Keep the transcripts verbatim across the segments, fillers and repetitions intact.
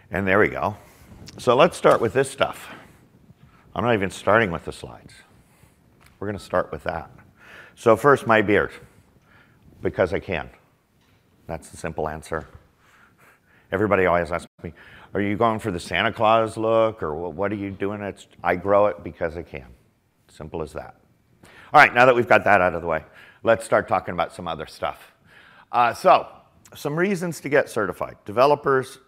And there we go. So let's start with this stuff. I'm not even starting with the slides. We're going to start with that. So first, my beard, because I can. That's the simple answer. Everybody always asks me, are you going for the Santa Claus look, or what are you doing? It's, I grow it because I can. Simple as that. All right, now that we've got that out of the way, let's start talking about some other stuff. Uh, so, some reasons to get certified. Developers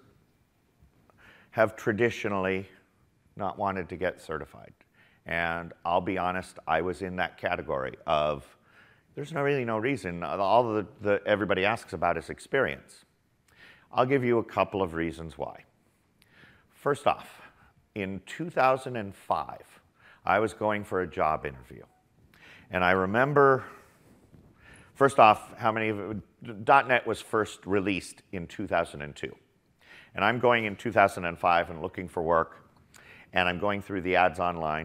have traditionally not wanted to get certified. And I'll be honest, I was in that category of, there's no, really no reason. All the, the, everybody asks about is experience. I'll give you a couple of reasons why. First off, in two thousand five, I was going for a job interview. And I remember, first off, how many of dot net was first released in two thousand two. And I'm going in two thousand five and looking for work, and I'm going through the ads online,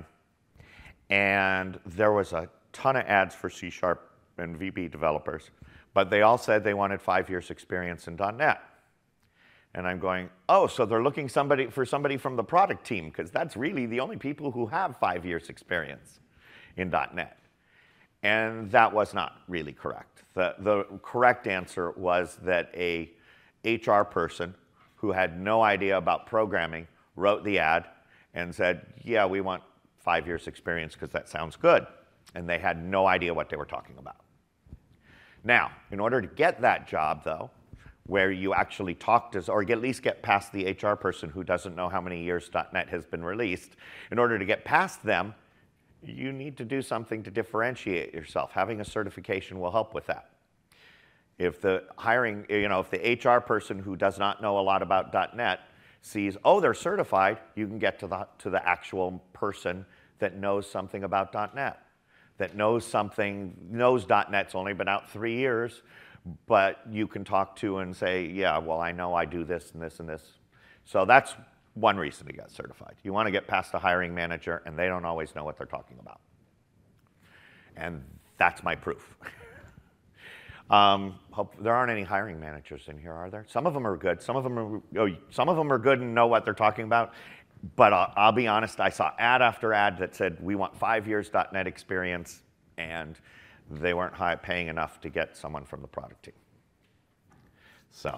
and there was a ton of ads for C Sharp and V B developers, but they all said they wanted five years experience in dot net. And I'm going, oh, so they're looking somebody for somebody from the product team, because that's really the only people who have five years experience in dot net. And that was not really correct. The, the correct answer was that a H R person who had no idea about programming wrote the ad and said, yeah, we want five years experience because that sounds good. And they had no idea what they were talking about. Now, in order to get that job, though, where you actually talk to, or at least get past the H R person who doesn't know how many years dot net has been released, in order to get past them, you need to do something to differentiate yourself. Having a certification will help with that. If the hiring, you know, if the H R person who does not know a lot about dot net sees, oh, they're certified, you can get to the, to the actual person that knows something about dot net, that knows something, knows dot net's only been out three years, but you can talk to and say, yeah, well, I know I do this and this and this. So that's one reason to get certified. You want to get past a hiring manager, and they don't always know what they're talking about. And that's my proof. um, hope, there aren't any hiring managers in here, are there? Some of them are good. Some of them are, oh, some of them are good and know what they're talking about. But I'll, I'll be honest, I saw ad after ad that said, we want five years dot net experience, and they weren't high paying enough to get someone from the product team. So,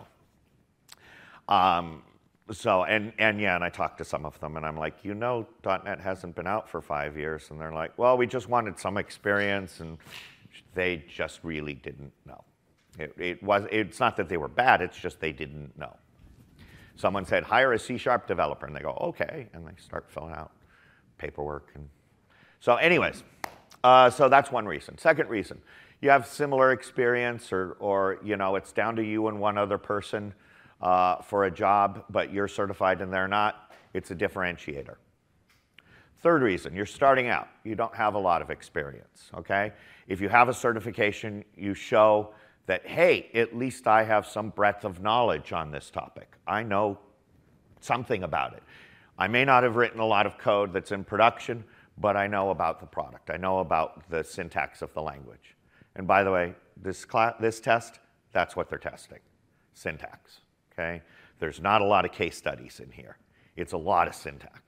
um, so and, and yeah, and I talked to some of them, and I'm like, you know, dot net hasn't been out for five years. And they're like, well, we just wanted some experience, and they just really didn't know. It, it was, it's not that they were bad, it's just they didn't know. Someone said, hire a C Sharp developer, and they go, okay, and they start filling out paperwork. And so anyways, Uh, so that's one reason. Second reason, you have similar experience, or, or you know, it's down to you and one other person uh, for a job, but you're certified and they're not. It's a differentiator. Third reason, you're starting out. You don't have a lot of experience, okay? If you have a certification, you show that, hey, at least I have some breadth of knowledge on this topic. I know something about it. I may not have written a lot of code that's in production, but I know about the product. I know about the syntax of the language. And by the way, this, class, this test, that's what they're testing, syntax, okay? There's not a lot of case studies in here. It's a lot of syntax.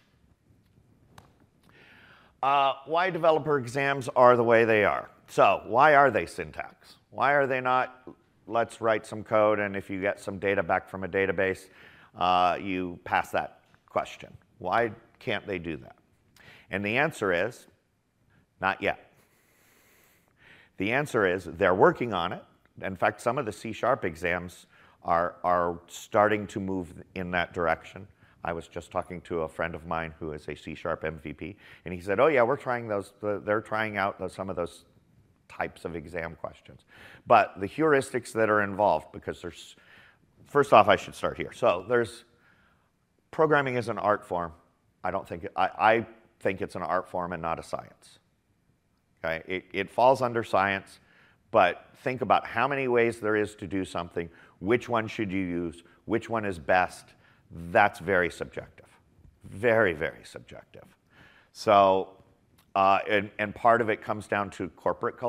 Uh, why developer exams are the way they are. So why are they syntax? Why are they not, let's write some code, and if you get some data back from a database, uh, you pass that question? Why can't they do that? And the answer is, not yet. The answer is, they're working on it. In fact, some of the C Sharp exams are, are starting to move in that direction. I was just talking to a friend of mine who is a C Sharp M V P, and he said, oh yeah, we're trying those, they're trying out those, some of those types of exam questions. But the heuristics that are involved, because there's, first off, I should start here. So there's, programming is an art form. I don't think, I, I think it's an art form and not a science. Okay? It, it falls under science, but think about how many ways there is to do something, which one should you use, which one is best. That's very subjective. Very, very subjective. So, uh, and, and part of it comes down to corporate culture.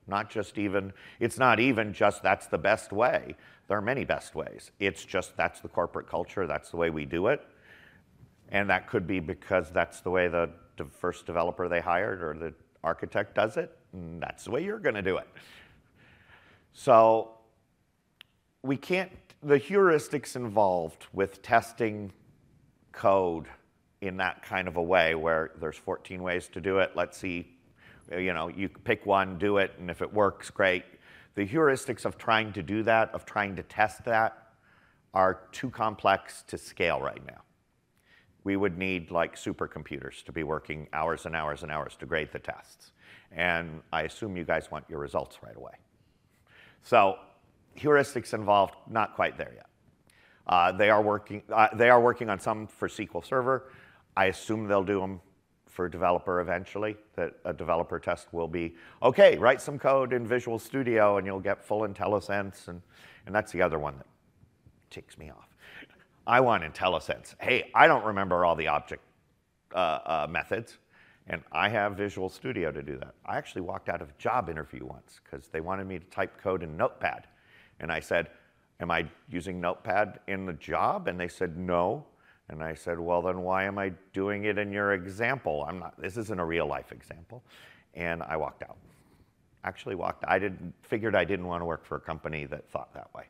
Not just even, it's not even just that's the best way. There are many best ways. It's just that's the corporate culture, that's the way we do it. And that could be because that's the way the first developer they hired or the architect does it, and that's the way you're going to do it. So we can't, the heuristics involved with testing code in that kind of a way where there's fourteen ways to do it, let's see, you know, you pick one, do it, and if it works, great. The heuristics of trying to do that, of trying to test that, are too complex to scale right now. We would need like supercomputers to be working hours and hours and hours to grade the tests. And I assume you guys want your results right away. So heuristics involved, not quite there yet. Uh, they are working, uh, they are working on some for S Q L Server. I assume they'll do them for developer eventually, that a developer test will be, okay, write some code in Visual Studio and you'll get full IntelliSense, and, and that's the other one that ticks me off. I want IntelliSense. Hey, I don't remember all the object uh, uh, methods, and I have Visual Studio to do that. I actually walked out of a job interview once because they wanted me to type code in Notepad. And I said, am I using Notepad in the job? And they said, no. And I said, well, then why am I doing it in your example? I'm not, this isn't a real life example. And I walked out. Actually walked, I didn't, figured I didn't want to work for a company that thought that way.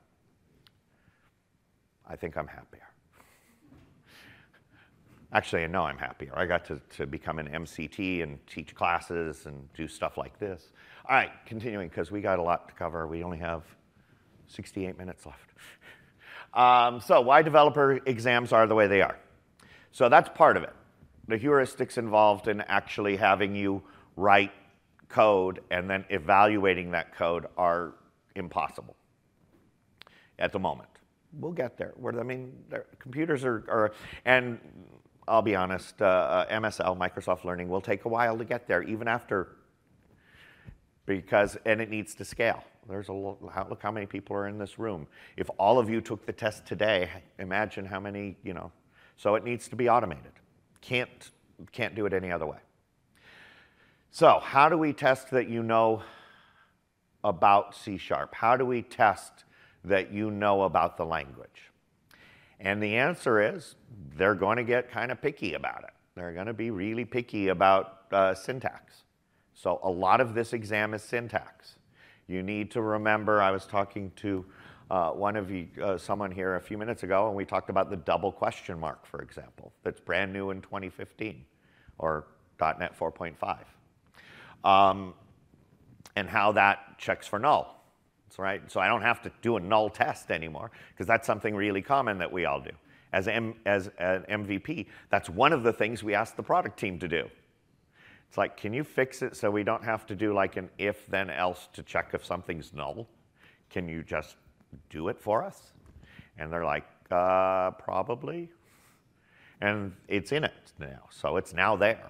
I think I'm happier. Actually, I know I'm happier. I got to, to become an M C T and teach classes and do stuff like this. All right, continuing, because we got a lot to cover. We only have sixty-eight minutes left. Um, so why developer exams are the way they are. So that's part of it. The heuristics involved in actually having you write code and then evaluating that code are impossible at the moment. We'll get there. We're, I mean, computers are, are, and I'll be honest, uh, M S L, Microsoft Learning, will take a while to get there, even after, because, and it needs to scale. There's a look how many people are in this room. If all of you took the test today, imagine how many, you know. So it needs to be automated. Can't, can't do it any other way. So how do we test that you know about C Sharp? How do we test that you know about the language? And the answer is they're going to get kind of picky about it. They're going to be really picky about uh, syntax. So a lot of this exam is syntax. You need to remember, I was talking to uh, one of you, uh, someone here a few minutes ago, and we talked about the double question mark, for example, that's brand new in twenty fifteen, or .NET four point five, um, and how that checks for null. That's right. So I don't have to do a null test anymore, because that's something really common that we all do. As, M, as an M V P, that's one of the things we ask the product team to do. It's like, can you fix it so we don't have to do like an if then else to check if something's null? Can you just do it for us? And they're like, uh, probably. And it's in it now, so it's now there.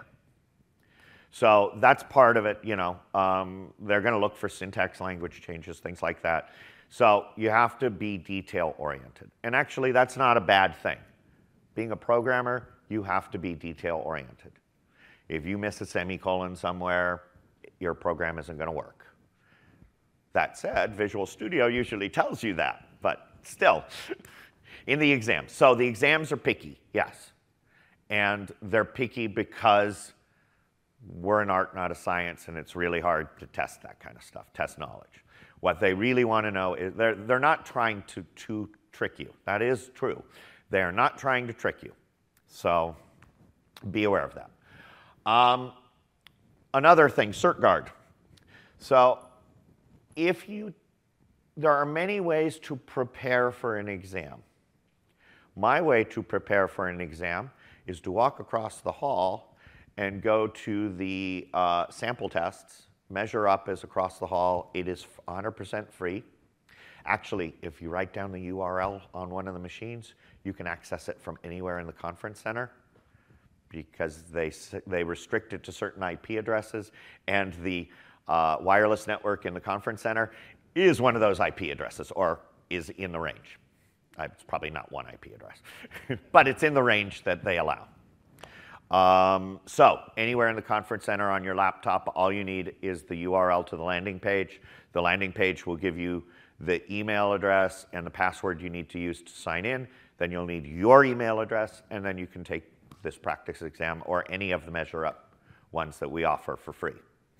So that's part of it, you know. Um, they're going to look for syntax, language changes, things like that. So you have to be detail-oriented. And actually, that's not a bad thing. Being a programmer, you have to be detail-oriented. If you miss a semicolon somewhere, your program isn't going to work. That said, Visual Studio usually tells you that, but still, in the exams. So the exams are picky, yes. And they're picky because we're an art, not a science, and it's really hard to test that kind of stuff, test knowledge. What they really want to know is they're, they're not trying to, to trick you. That is true. They're not trying to trick you. So be aware of that. Um, another thing, CertGuard. So if you, there are many ways to prepare for an exam. My way to prepare for an exam is to walk across the hall and go to the uh, sample tests, measure up as across the hall. It is one hundred percent free. Actually, if you write down the U R L on one of the machines, you can access it from anywhere in the conference center, because they, they restrict it to certain I P addresses, and the uh, wireless network in the conference center is one of those I P addresses, or is in the range. It's probably not one I P address, but it's in the range that they allow. Um, so anywhere in the conference center on your laptop, all you need is the U R L to the landing page. The landing page will give you the email address and the password you need to use to sign in. Then you'll need your email address, and then you can take this practice exam or any of the Measure Up ones that we offer for free.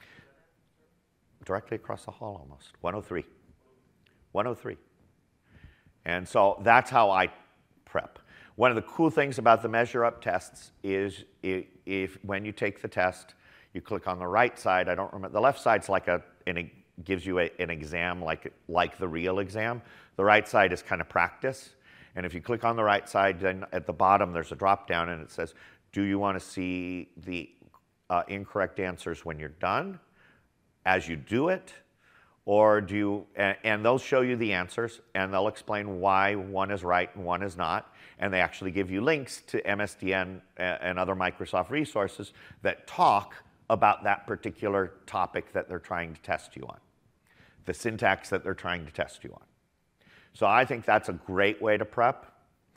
Directly across the hall almost, one oh three. one oh three. And so that's how I prep. One of the cool things about the Measure Up tests is if, if when you take the test, you click on the right side. I don't remember. The left side's like a, and it gives you a, an exam like, like the real exam. The right side is kind of practice. And if you click on the right side, then at the bottom there's a drop down and it says, do you want to see the uh, incorrect answers when you're done as you do it? Or do you, and, and they'll show you the answers and they'll explain why one is right and one is not. And they actually give you links to M S D N and other Microsoft resources that talk about that particular topic that they're trying to test you on, the syntax that they're trying to test you on. So I think that's a great way to prep.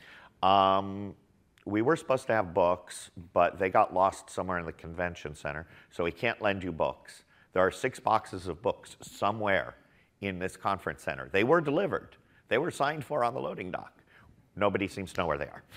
Um, we were supposed to have books, but they got lost somewhere in the convention center, so we can't lend you books. There are six boxes of books somewhere in this conference center. They were delivered. They were signed for on the loading dock. Nobody seems to know where they are.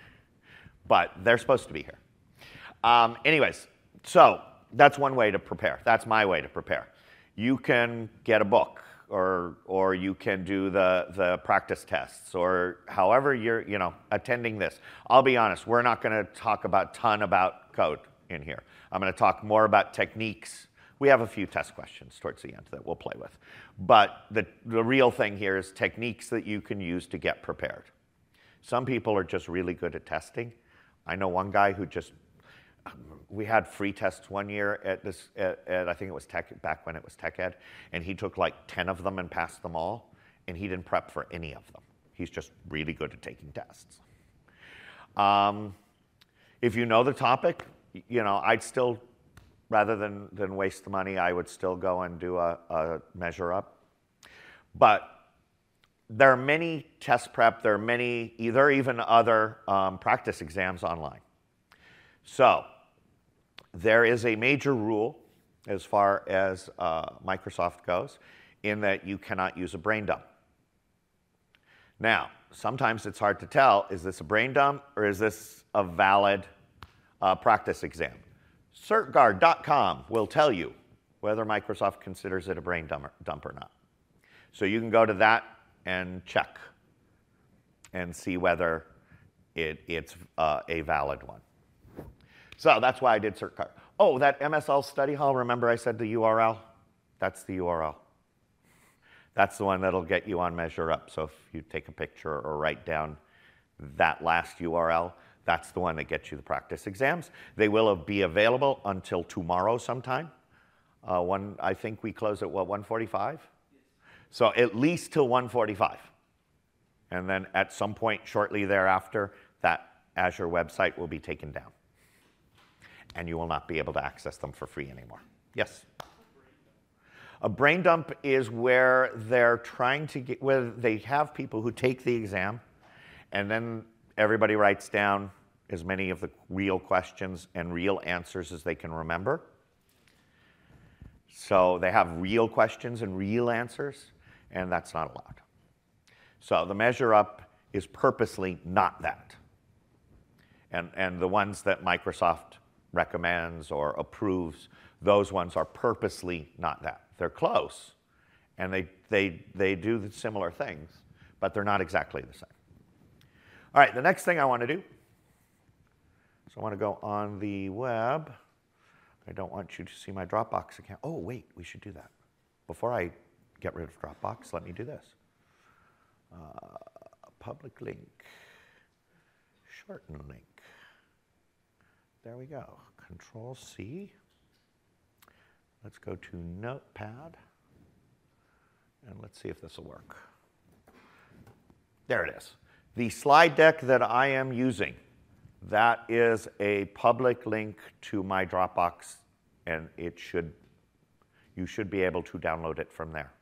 But they're supposed to be here. Um, anyways, so that's one way to prepare. That's my way to prepare. You can get a book, or, or you can do the, the practice tests, or however you're you know, attending this. I'll be honest, we're not going to talk about ton about code in here. I'm going to talk more about techniques. We have a few test questions towards the end that we'll play with. But the, the real thing here is techniques that you can use to get prepared. Some people are just really good at testing. I know one guy who just, we had free tests one year at this, at, at I think it was Tech, back when it was Tech Ed, and he took like ten of them and passed them all, and he didn't prep for any of them. He's just really good at taking tests. Um, if you know the topic, you know, I'd still, rather than, than waste the money, I would still go and do a, a Measure Up. But there are many test prep, there are many, either even other um, practice exams online. So there is a major rule as far as uh, Microsoft goes, in that you cannot use a brain dump. Now, sometimes it's hard to tell, is this a brain dump or is this a valid uh, practice exam? CertGuard dot com will tell you whether Microsoft considers it a brain dump or not. So you can go to that and check and see whether it, it's uh, a valid one. So that's why I did CertGuard. Oh, that M S L study hall, remember I said the U R L? That's the U R L. That's the one that'll get you on Measure Up. So if you take a picture or write down that last U R L, that's the one that gets you the practice exams. They will be available until tomorrow sometime. Uh, one, I think we close at what, one forty-five? So at least till one forty-five. And then at some point shortly thereafter, that Azure website will be taken down. And you will not be able to access them for free anymore. Yes? A brain dump is where they're trying to get, where they have people who take the exam, and then everybody writes down as many of the real questions and real answers as they can remember. So they have real questions and real answers, and that's not allowed. So the Measure Up is purposely not that. And, and the ones that Microsoft recommends or approves, those ones are purposely not that. They're close, and they, they, they do the similar things, but they're not exactly the same. All right, the next thing I want to do, so I want to go on the web. I don't want you to see my Dropbox account. Oh, wait, we should do that. Before I get rid of Dropbox, let me do this. Uh, public link, shorten link. There we go. Control C. Let's go to Notepad, and let's see if this will work. There it is. The slide deck that I am using, that is a public link to my Dropbox, and it should, you should be able to download it from there.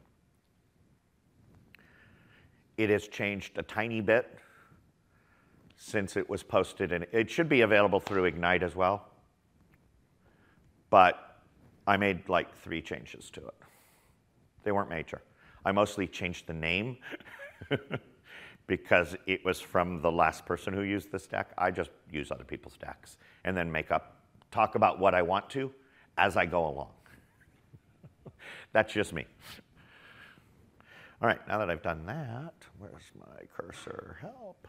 It has changed a tiny bit since it was posted, and it should be available through Ignite as well. But I made like three changes to it. They weren't major. I mostly changed the name because it was from the last person who used this deck. I just use other people's decks and then make up, talk about what I want to as I go along. That's just me. All right, now that I've done that, where's my cursor? Help.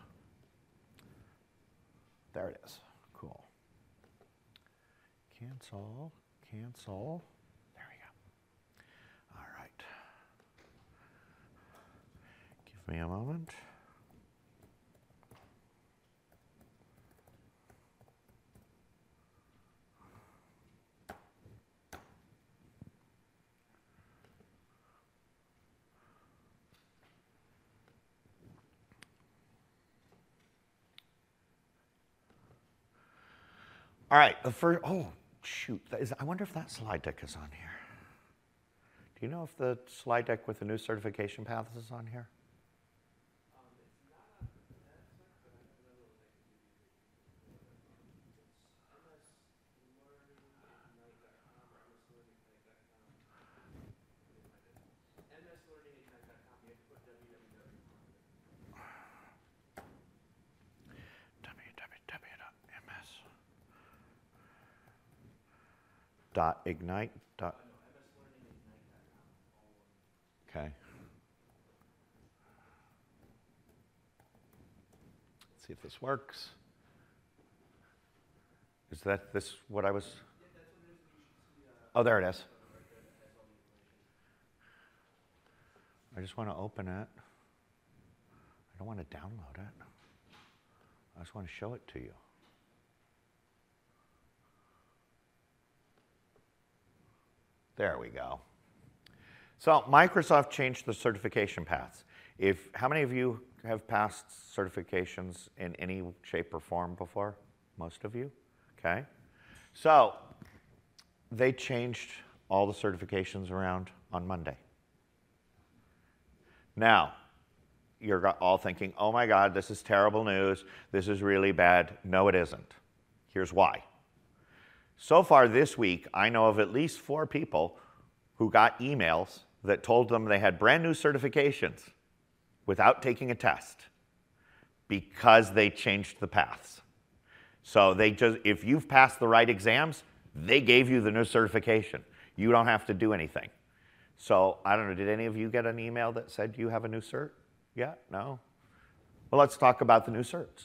There it is. Cool. Cancel, cancel. There we go. All right. Give me a moment. All right, the first, oh, shoot. That is, I wonder if that slide deck is on here. Do you know if the slide deck with the new certification paths is on here? Um, it's not on that cert, but I have another one I can give you. It's m s learning ignite dot com or m s learning ignite dot com. m s learning ignite dot com. You have to put www. www dot m s dot ignite dot okay. Let's see if this works. Is that this what I was? Yeah, that's what it is. You should see, uh, Oh, there it is. right there that has all the information. I just want to open it. I don't want to download it. I just want to show it to you. There we go. So Microsoft changed the certification paths. If, how many of you have passed certifications in any shape or form before? Most of you? Okay. So they changed all the certifications around on Monday. Now, you're all thinking, oh my God, this is terrible news. This is really bad. No, it isn't. Here's why. So far this week, I know of at least four people who got emails that told them they had brand new certifications without taking a test because they changed the paths. So they just, if you've passed the right exams, they gave you the new certification. You don't have to do anything. So I don't know, did any of you get an email that said you have a new cert? Yeah? No? Well, let's talk about the new certs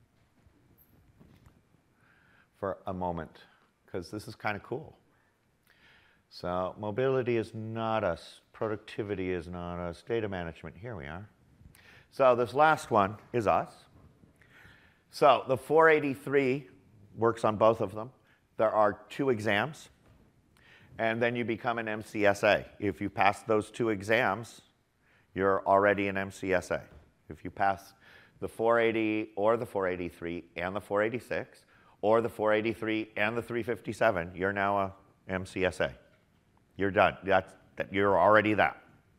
for a moment, because this is kind of cool. So mobility is not us. Productivity is not us. Data management, here we are. So this last one is us. So the four eighty-three works on both of them. There are two exams, and then you become an M C S A. If you pass those two exams, you're already an M C S A. If you pass the four eighty or the four eighty-three and the four eighty-six, or the four eighty-three and the three fifty-seven, you're now a M C S A. You're done. That's, you're already that.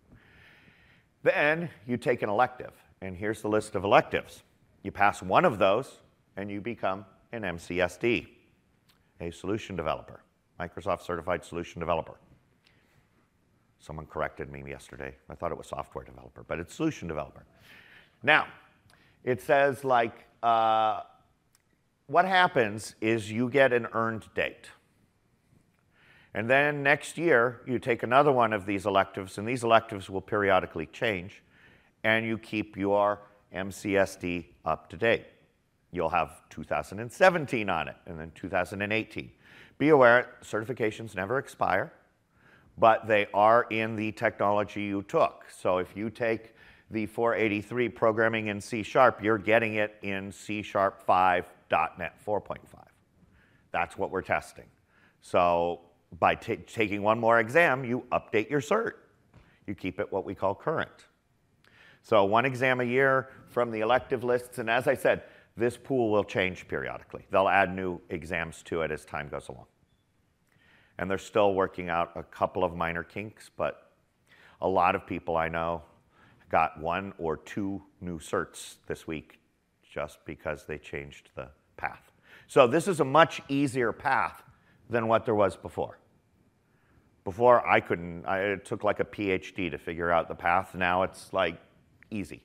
Then you take an elective, and here's the list of electives. You pass one of those, and you become an M C S D, a solution developer, Microsoft Certified Solution Developer. Someone corrected me yesterday. I thought it was software developer, but it's solution developer. Now, it says like, uh, what happens is you get an earned date. And then next year, you take another one of these electives, and these electives will periodically change, and you keep your M C S D up to date. You'll have two thousand seventeen on it, and then two thousand eighteen. Be aware, certifications never expire, but they are in the technology you took. So if you take the four eighty-three programming in C sharp, you're getting it in C sharp five dot net four point five. That's what we're testing. So by taking one more exam, you update your cert. You keep it what we call current. So one exam a year from the elective lists, and as I said, this pool will change periodically. They'll add new exams to it as time goes along. And they're still working out a couple of minor kinks, but a lot of people I know got one or two new certs this week just because they changed the path. So this is a much easier path than what there was before. Before, I couldn't, I, it took like a PhD to figure out the path. Now it's like easy.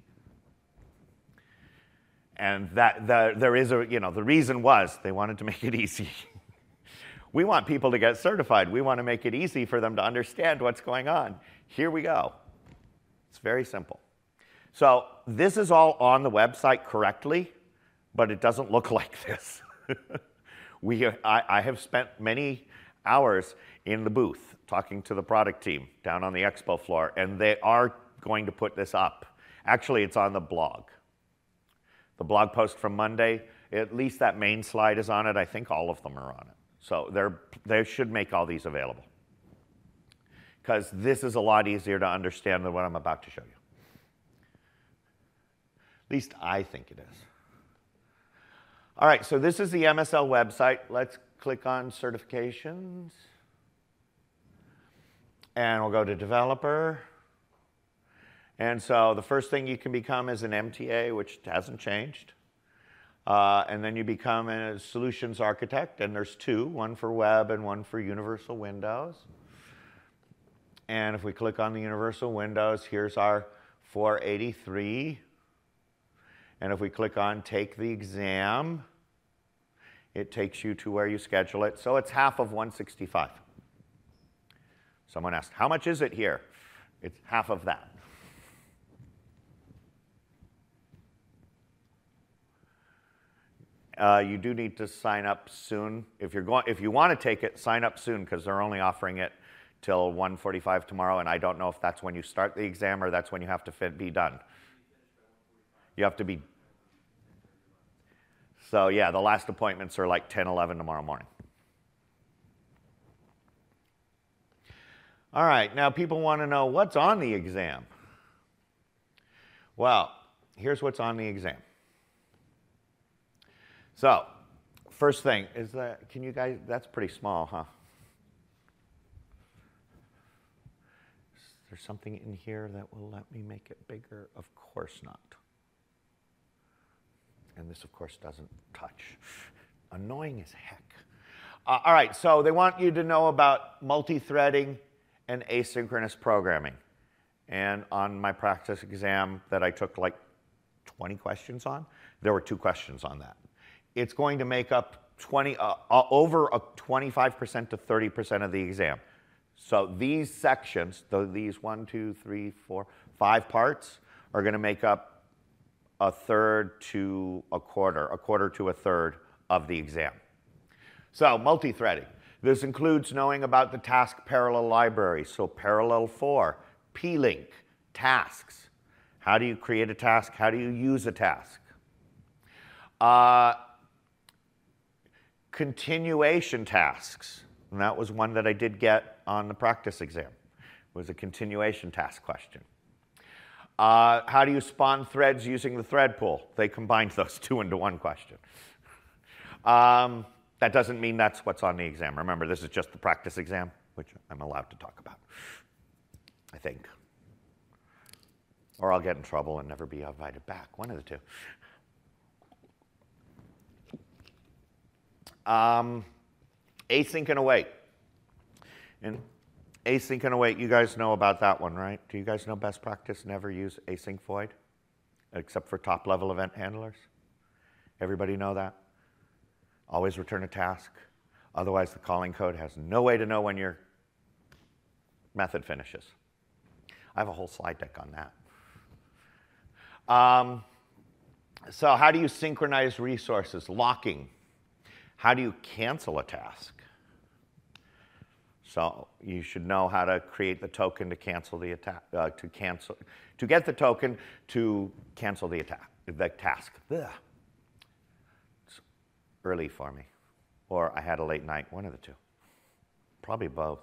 And that the, there is a, you know, the reason was they wanted to make it easy. We want people to get certified. We want to make it easy for them to understand what's going on. Here we go. It's very simple. So this is all on the website correctly, but it doesn't look like this. we, I, I have spent many hours in the booth talking to the product team down on the expo floor, and they are going to put this up. Actually, it's on the blog. The blog post from Monday, at least that main slide is on it. I think all of them are on it. So they're, they should make all these available, because this is a lot easier to understand than what I'm about to show you. At least I think it is. All right, so this is the M S L website. Let's click on certifications. And we'll go to developer. And so the first thing you can become is an M T A, which hasn't changed. Uh, and then you become a solutions architect, and there's two, one for web and one for Universal Windows. And if we click on the Universal Windows, here's our four eighty-three. And if we click on take the exam, it takes you to where you schedule it. So it's half of one sixty-five. Someone asked, how much is it here? It's half of that. Uh, you do need to sign up soon. If you're going, if you want to take it, sign up soon, because they're only offering it till one forty-five tomorrow, and I don't know if that's when you start the exam or that's when you have to fit, be done. You have to be. So yeah, the last appointments are like ten, eleven tomorrow morning. All right, now people want to know what's on the exam. Well, here's what's on the exam. So, first thing is that, can you guys, that's pretty small, huh? Is there something in here that will let me make it bigger? Of course not. And this, of course, doesn't touch. Annoying as heck. Uh, all right, so they want you to know about multi-threading and asynchronous programming. And on my practice exam that I took like twenty questions on, there were two questions on that. It's going to make up twenty, uh, uh, over a twenty-five percent to thirty percent of the exam. So these sections, the, these one, two, three, four, five parts, are going to make up a third to a quarter, a quarter to a third of the exam. So multi-threading. This includes knowing about the task parallel library. So Parallel four, P-Link, tasks. How do you create a task? How do you use a task? Uh, continuation tasks. And that was one that I did get on the practice exam. It was a continuation task question. Uh, how do you spawn threads using the thread pool? They combined those two into one question. Um, that doesn't mean that's what's on the exam. Remember, this is just the practice exam, which I'm allowed to talk about, I think. Or I'll get in trouble and never be invited back, one of the two. Um, async and await. And async and await, you guys know about that one, right? Do you guys know best practice? Never use async void, except for top-level event handlers. Everybody know that? Always return a task. Otherwise, the calling code has no way to know when your method finishes. I have a whole slide deck on that. Um, so how do you synchronize resources? Locking. How do you cancel a task? So you should know how to create the token to cancel the attack, uh, to cancel, to get the token to cancel the attack, the task. Ugh. It's early for me, or I had a late night, one of the two, probably both.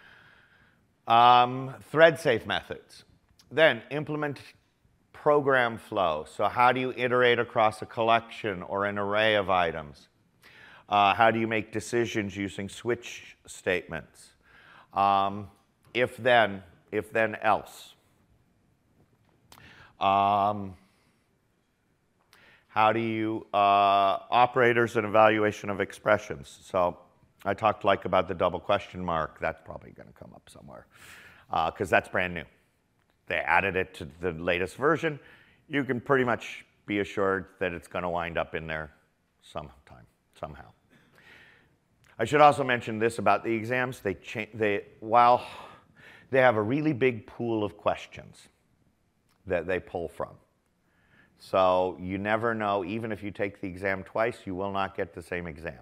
Um, thread safe methods. Then implement program flow. So how do you iterate across a collection or an array of items? Uh, how do you make decisions using switch statements? Um, if then, if then else. Um, How do you, uh, operators and evaluation of expressions. So I talked like about the double question mark. That's probably going to come up somewhere because uh, that's brand new. They added it to the latest version. You can pretty much be assured that it's going to wind up in there sometime, somehow. I should also mention this about the exams. They, cha- they while they have a really big pool of questions that they pull from. So you never know, even if you take the exam twice, you will not get the same exam.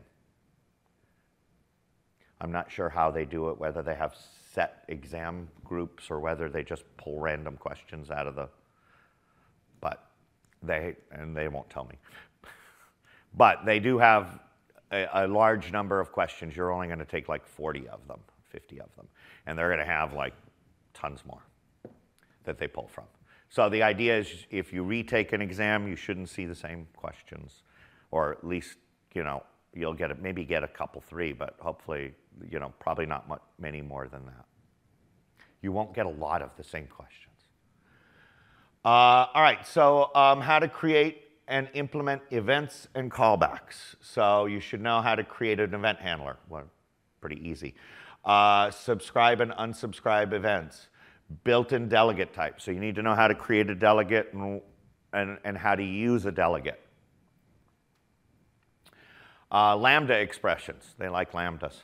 I'm not sure how they do it, whether they have set exam groups or whether they just pull random questions out of the, but they, and they won't tell me. But they do have a, a large number of questions. You're only going to take like forty of them, fifty of them. And they're going to have like tons more that they pull from. So the idea is if you retake an exam, you shouldn't see the same questions, or at least, you know, you'll get it, maybe get a couple, three, but hopefully, you know, probably not much, many more than that. You won't get a lot of the same questions. Uh, all right, so um, how to create and implement events and callbacks. So you should know how to create an event handler. Well, pretty easy. Uh, subscribe and unsubscribe events. Built-in delegate type. So you need to know how to create a delegate and, and, and how to use a delegate. Uh, lambda expressions. They like lambdas.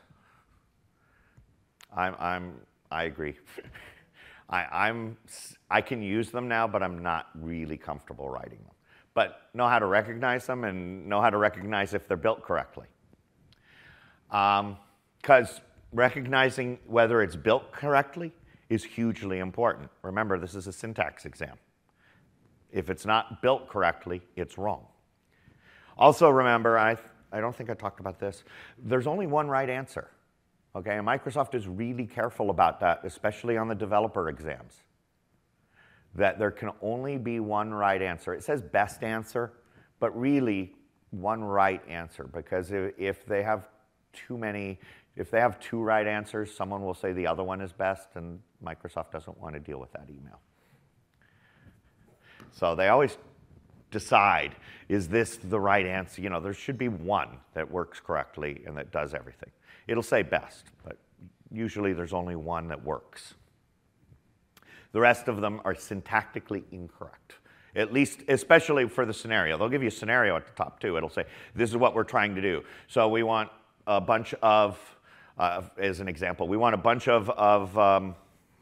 I'm, I'm, I agree. I, I'm, I can use them now, but I'm not really comfortable writing them. But know how to recognize them and know how to recognize if they're built correctly. Because um, recognizing whether it's built correctly is hugely important. Remember, this is a syntax exam. If it's not built correctly, it's wrong. Also remember, I, I don't think I talked about this, there's only one right answer. Okay, and Microsoft is really careful about that, especially on the developer exams. That there can only be one right answer. It says best answer, but really one right answer, because if, if they have too many, if they have two right answers, someone will say the other one is best, and Microsoft doesn't want to deal with that email. So they always decide, is this the right answer? You know, there should be one that works correctly and that does everything. It'll say best, but usually there's only one that works. The rest of them are syntactically incorrect, at least, especially for the scenario. They'll give you a scenario at the top too. It'll say, this is what we're trying to do. So we want a bunch of, uh, as an example, we want a bunch of, of um,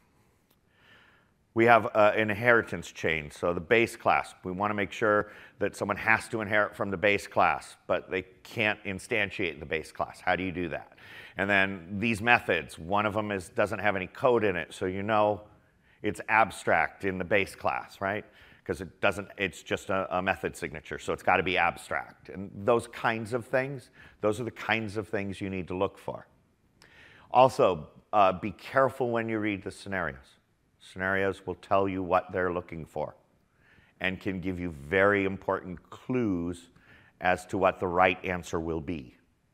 we have uh, an inheritance chain. So the base class, we want to make sure that someone has to inherit from the base class, but they can't instantiate the base class. How do you do that? And then these methods, one of them is, doesn't have any code in it, so you know it's abstract in the base class, right? Because it doesn't, it's just a, a method signature, so it's got to be abstract. And those kinds of things, those are the kinds of things you need to look for. Also, uh, be careful when you read the scenarios. Scenarios will tell you what they're looking for and can give you very important clues as to what the right answer will be.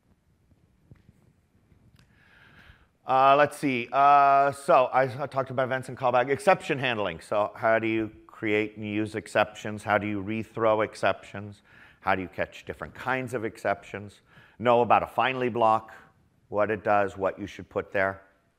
Uh, let's see. Uh, so I, I talked about events and callback. Exception handling. So how do you create and use exceptions? How do you rethrow exceptions? How do you catch different kinds of exceptions? Know about a finally block, what it does, what you should put there.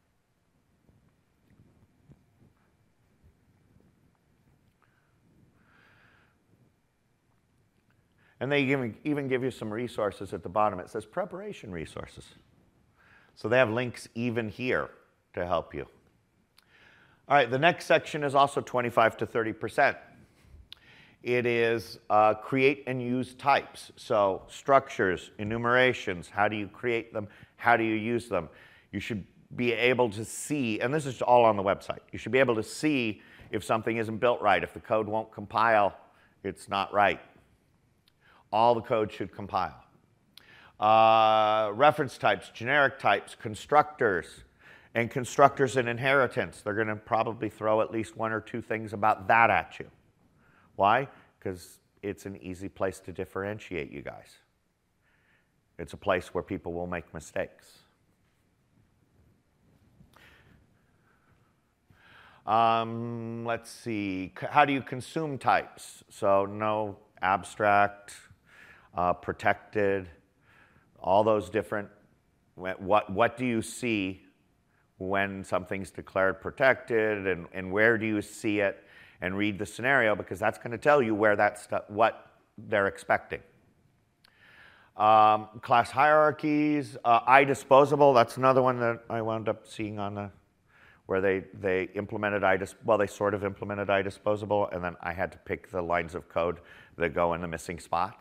And they even, even give you some resources at the bottom. It says preparation resources. So they have links even here to help you. All right, the next section is also twenty-five to thirty percent. It is uh, create and use types. So structures, enumerations, how do you create them? How do you use them? You should be able to see, and this is all on the website, you should be able to see if something isn't built right. If the code won't compile, it's not right. All the code should compile. Uh, reference types, generic types, constructors, and constructors and inheritance. They're going to probably throw at least one or two things about that at you. Why? Because it's an easy place to differentiate you guys. It's a place where people will make mistakes. Um, let's see. How do you consume types? So no abstract, uh, protected, all those different, what, what do you see when something's declared protected, and, and where do you see it, and read the scenario, because that's going to tell you where that stuff, what they're expecting. Um, class hierarchies, uh, iDisposable, that's another one that I wound up seeing on the, where they, they implemented iDis, well, they sort of implemented iDisposable, and then I had to pick the lines of code that go in the missing spots.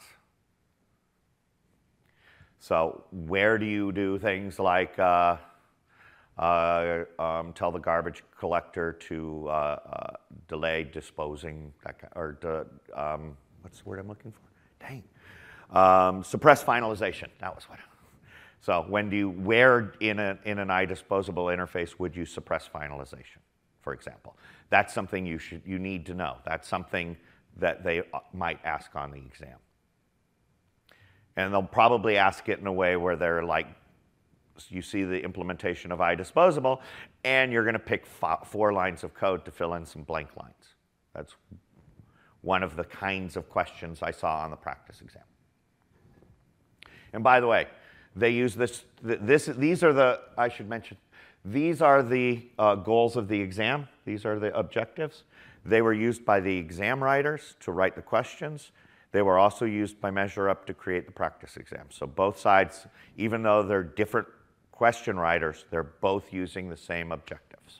So where do you do things like uh, uh, um, tell the garbage collector to uh, uh, delay disposing, that kind, or to, um, what's the word I'm looking for? Dang. Um, suppress finalization, that was what. So when do you, where in, a, in an iDisposable interface would you suppress finalization, for example? That's something you, should, you need to know. That's something that they might ask on the exam. And they'll probably ask it in a way where they're like, you see the implementation of iDisposable, and you're going to pick four lines of code to fill in some blank lines. That's one of the kinds of questions I saw on the practice exam. And by the way, they use this, this these are the, I should mention, these are the uh, goals of the exam. These are the objectives. They were used by the exam writers to write the questions. They were also used by MeasureUp to create the practice exam. So both sides, even though they're different question writers, they're both using the same objectives.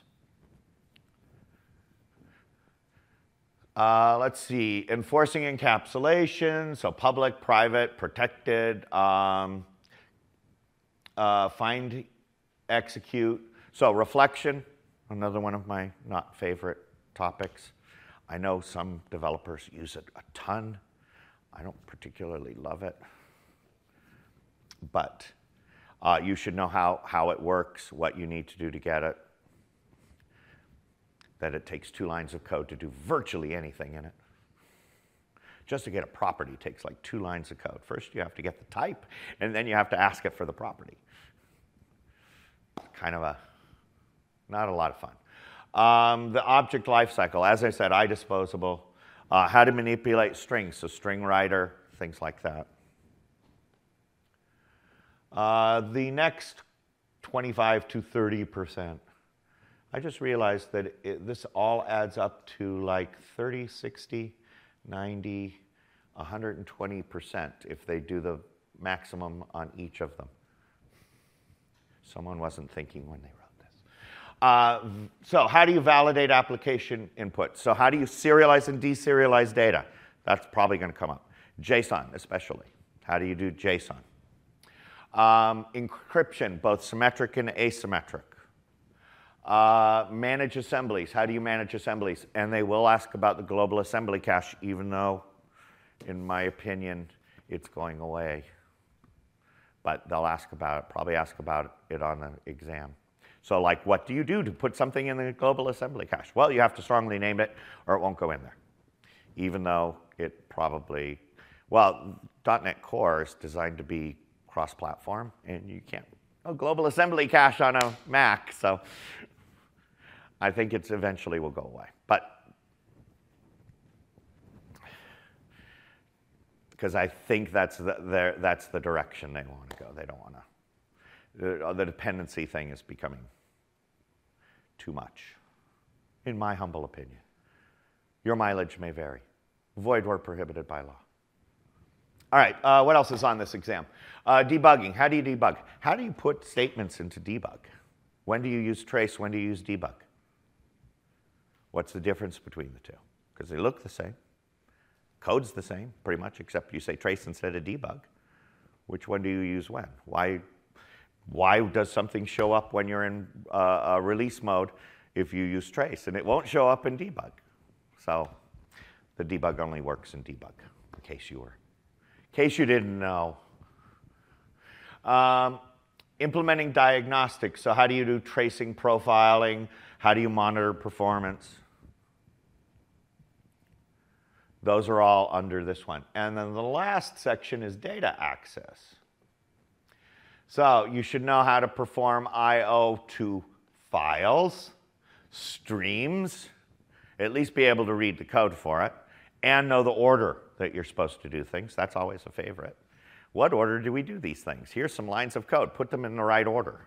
Uh, let's see, enforcing encapsulation, so public, private, protected, um, uh, find, execute. So reflection, another one of my not favorite topics. I know some developers use it a ton. I don't particularly love it, but uh, you should know how, how it works, what you need to do to get it, that it takes two lines of code to do virtually anything in it. Just to get a property takes like two lines of code. First you have to get the type, and then you have to ask it for the property. Kind of a, not a lot of fun. Um, the object lifecycle, as I said, iDisposable. Uh, how to manipulate strings, so string writer, things like that. Uh, the next twenty-five to thirty percent. I just realized that it, this all adds up to like thirty, sixty, ninety, one hundred twenty percent if they do the maximum on each of them. Someone wasn't thinking when they wrote. Uh, so how do you validate application input? So how do you serialize and deserialize data? That's probably going to come up. JSON especially. How do you do JSON? Um, encryption, both symmetric and asymmetric. Uh, manage assemblies. How do you manage assemblies? And they will ask about the global assembly cache, even though, in my opinion, it's going away. But they'll ask about it, probably ask about it on the exam. So like, what do you do to put something in the global assembly cache? Well, you have to strongly name it, or it won't go in there. Even though it probably, well, .NET Core is designed to be cross-platform, and you can't, oh, global assembly cache on a Mac, so I think it's eventually will go away. But, because I think that's the, that's the direction they want to go. They don't want to, the, the dependency thing is becoming too much, in my humble opinion. Your mileage may vary. Void where prohibited by law. All right, uh, what else is on this exam? Uh, debugging, how do you debug? How do you put statements into debug? When do you use trace, when do you use debug? What's the difference between the two? Because they look the same. Code's the same, pretty much, except you say trace instead of debug. Which one do you use when? Why? Why does something show up when you're in uh, release mode if you use trace, and it won't show up in debug? So the debug only works in debug, in case you were, in case you didn't know. Um, implementing diagnostics. So how do you do tracing, profiling? How do you monitor performance? Those are all under this one. And then the last section is data access. So you should know how to perform I O to files, streams, at least be able to read the code for it, and know the order that you're supposed to do things. That's always a favorite. What order do we do these things? Here's some lines of code. Put them in the right order.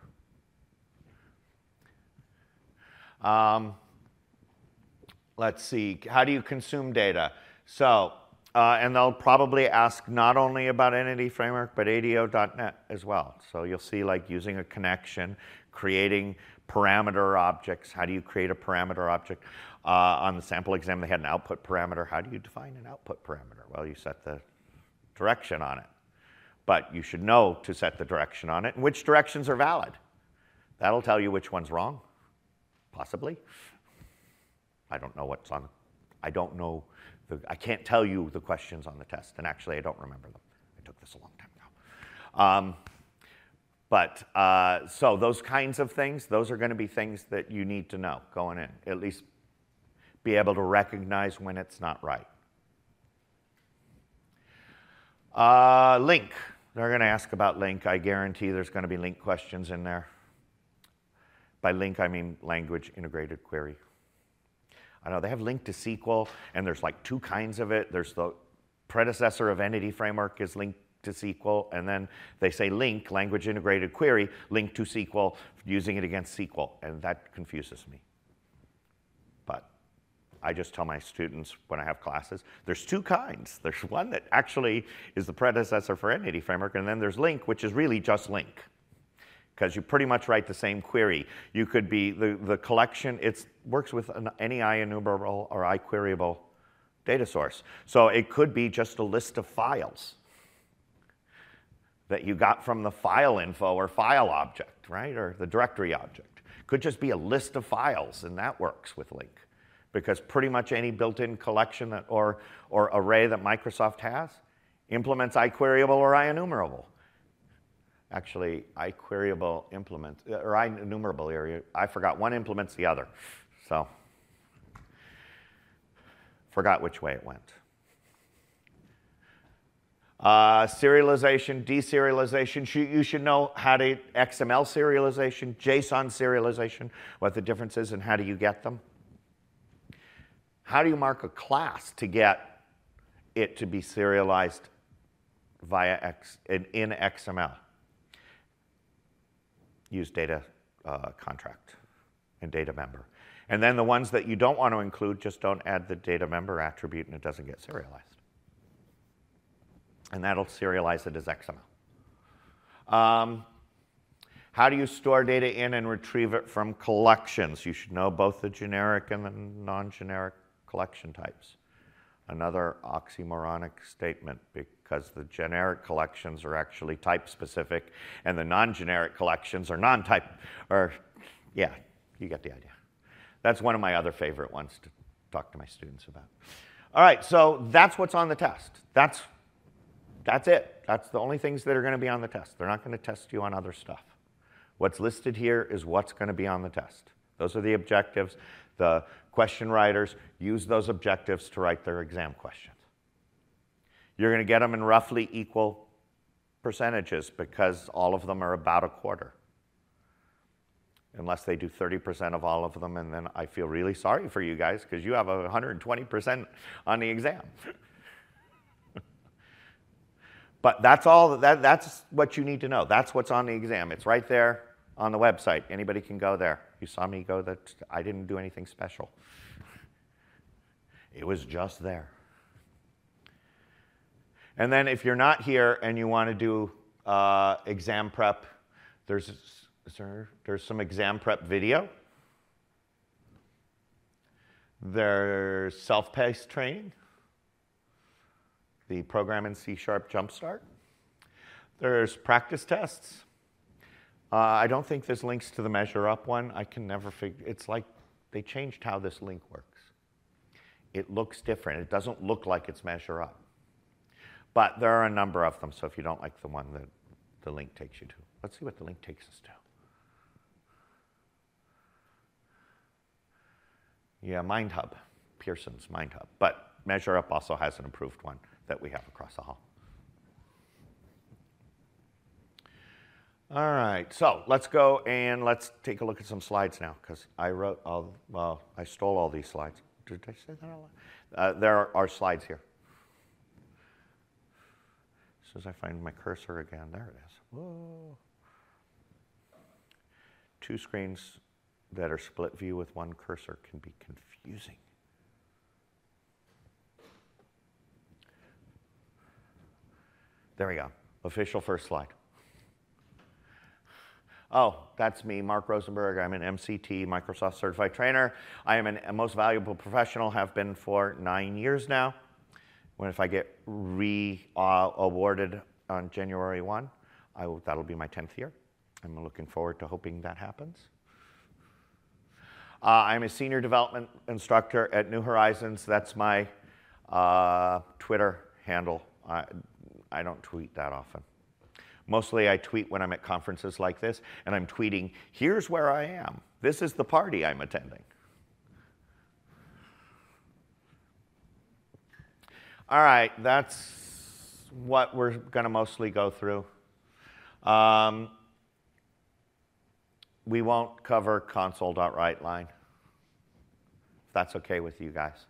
Um, let's see. How do you consume data? So, uh, and they'll probably ask not only about Entity Framework, but A D O dot net as well. So you'll see like using a connection, creating parameter objects. How do you create a parameter object? Uh, on the sample exam, they had an output parameter. How do you define an output parameter? Well, you set the direction on it. But you should know to set the direction on it and which directions are valid. That'll tell you which one's wrong, possibly. I don't know what's on, I don't know, the, I can't tell you the questions on the test, and actually I don't remember them. I took this a long time ago. Um, but, uh, so those kinds of things, those are gonna be things that you need to know going in, at least be able to recognize when it's not right. Uh, link. They're going to ask about link. I guarantee there's going to be link questions in there. By link, I mean language integrated query. I know they have link to S Q L, and there's like two kinds of it. There's the predecessor of Entity Framework is link to S Q L, and then they say link, language integrated query, link to S Q L, using it against S Q L, and that confuses me. But I just tell my students when I have classes, there's two kinds. There's one that actually is the predecessor for Entity Framework, and then there's link, which is really just link, because you pretty much write the same query. You could be, the, the collection, it works with an, any IEnumerable or iQueryable data source. So it could be just a list of files that you got from the file info or file object, right, or the directory object. Could just be a list of files, and that works with link. Because pretty much any built-in collection that, or, or array that Microsoft has implements iQueryable or IEnumerable. Actually, iQueryable implements, or IEnumerable area, I forgot, one implements the other. So, forgot which way it went. Uh, serialization, deserialization, you should know how to, X M L serialization, JSON serialization, what the difference is and how do you get them. How do you mark a class to get it to be serialized via X, in, in X M L? Use data uh, contract and data member. And then the ones that you don't want to include, just don't add the data member attribute and it doesn't get serialized. And that'll serialize it as X M L. Um, How do you store data in and retrieve it from collections? You should know both the generic and the non-generic collection types. Another oxymoronic statement, because the generic collections are actually type-specific and the non-generic collections are non-type, or, yeah, you get the idea. That's one of my other favorite ones to talk to my students about. All right, so that's what's on the test. That's, that's it. That's the only things that are going to be on the test. They're not going to test you on other stuff. What's listed here is what's going to be on the test. Those are the objectives. The question writers use those objectives to write their exam questions. You're going to get them in roughly equal percentages because all of them are about a quarter. Unless they do thirty percent of all of them, and then I feel really sorry for you guys because you have one hundred twenty percent on the exam. But that's all, that, that's what you need to know. That's what's on the exam. It's right there on the website. Anybody can go there. You saw me go there. I didn't do anything special. It was just there. And then if you're not here and you want to do uh, exam prep, there's, is there, there's some exam prep video. There's self-paced training. The program in C Sharp Jumpstart. There's practice tests. Uh, I don't think there's links to the Measure Up one. I can never figure, it's like they changed how this link works. It looks different. It doesn't look like it's Measure Up. But there are a number of them, so if you don't like the one that the link takes you to. Let's see what the link takes us to. Yeah, MindHub, Pearson's MindHub. But Measure Up also has an improved one that we have across the hall. All right, so let's go and let's take a look at some slides now, because I wrote all, well, I stole all these slides. Did I say that out loud? Uh, there are, are slides here. As soon as I find my cursor again, there it is. Whoa. Two screens that are split view with one cursor can be confusing. There we go. Official first slide. Oh, that's me, Mark Rosenberg. I'm an M C T, Microsoft Certified Trainer. I am an, a most valuable professional, have been for nine years now. When if I get re-awarded uh, on January first, I will, that'll be my tenth year. I'm looking forward to hoping that happens. Uh, I'm a senior development instructor at New Horizons. That's my uh, Twitter handle. I, I don't tweet that often. Mostly I tweet when I'm at conferences like this, and I'm tweeting, here's where I am. This is the party I'm attending. All right, that's what we're going to mostly go through. Um, we won't cover console.writeline, if that's okay with you guys.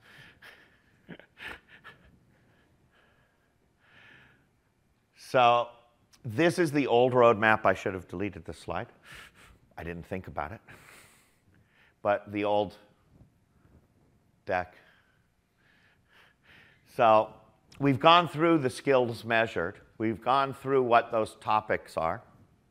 So this is the old roadmap. I should have deleted this slide. I didn't think about it. But the old deck. So we've gone through the skills measured. We've gone through what those topics are.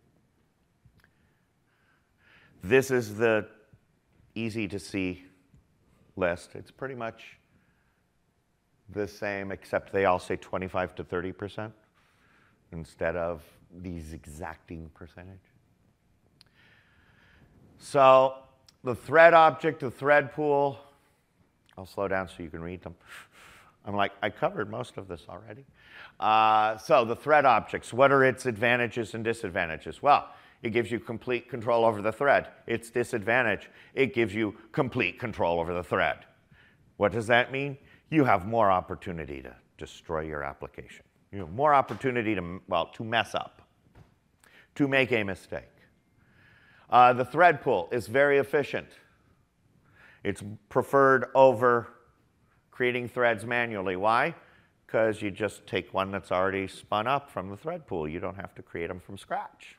This is the easy to see list. It's pretty much the same, except they all say twenty-five to thirty percent instead of these exacting percentage. So the thread object, the thread pool, I'll slow down so you can read them. I'm like, I covered most of this already. Uh, so the thread objects, what are its advantages and disadvantages? Well, it gives you complete control over the thread. Its disadvantage, it gives you complete control over the thread. What does that mean? You have more opportunity to destroy your application. You have more opportunity to, well, to mess up, to make a mistake. Uh, the thread pool is very efficient. It's preferred over creating threads manually. Why? Because you just take one that's already spun up from the thread pool. You don't have to create them from scratch.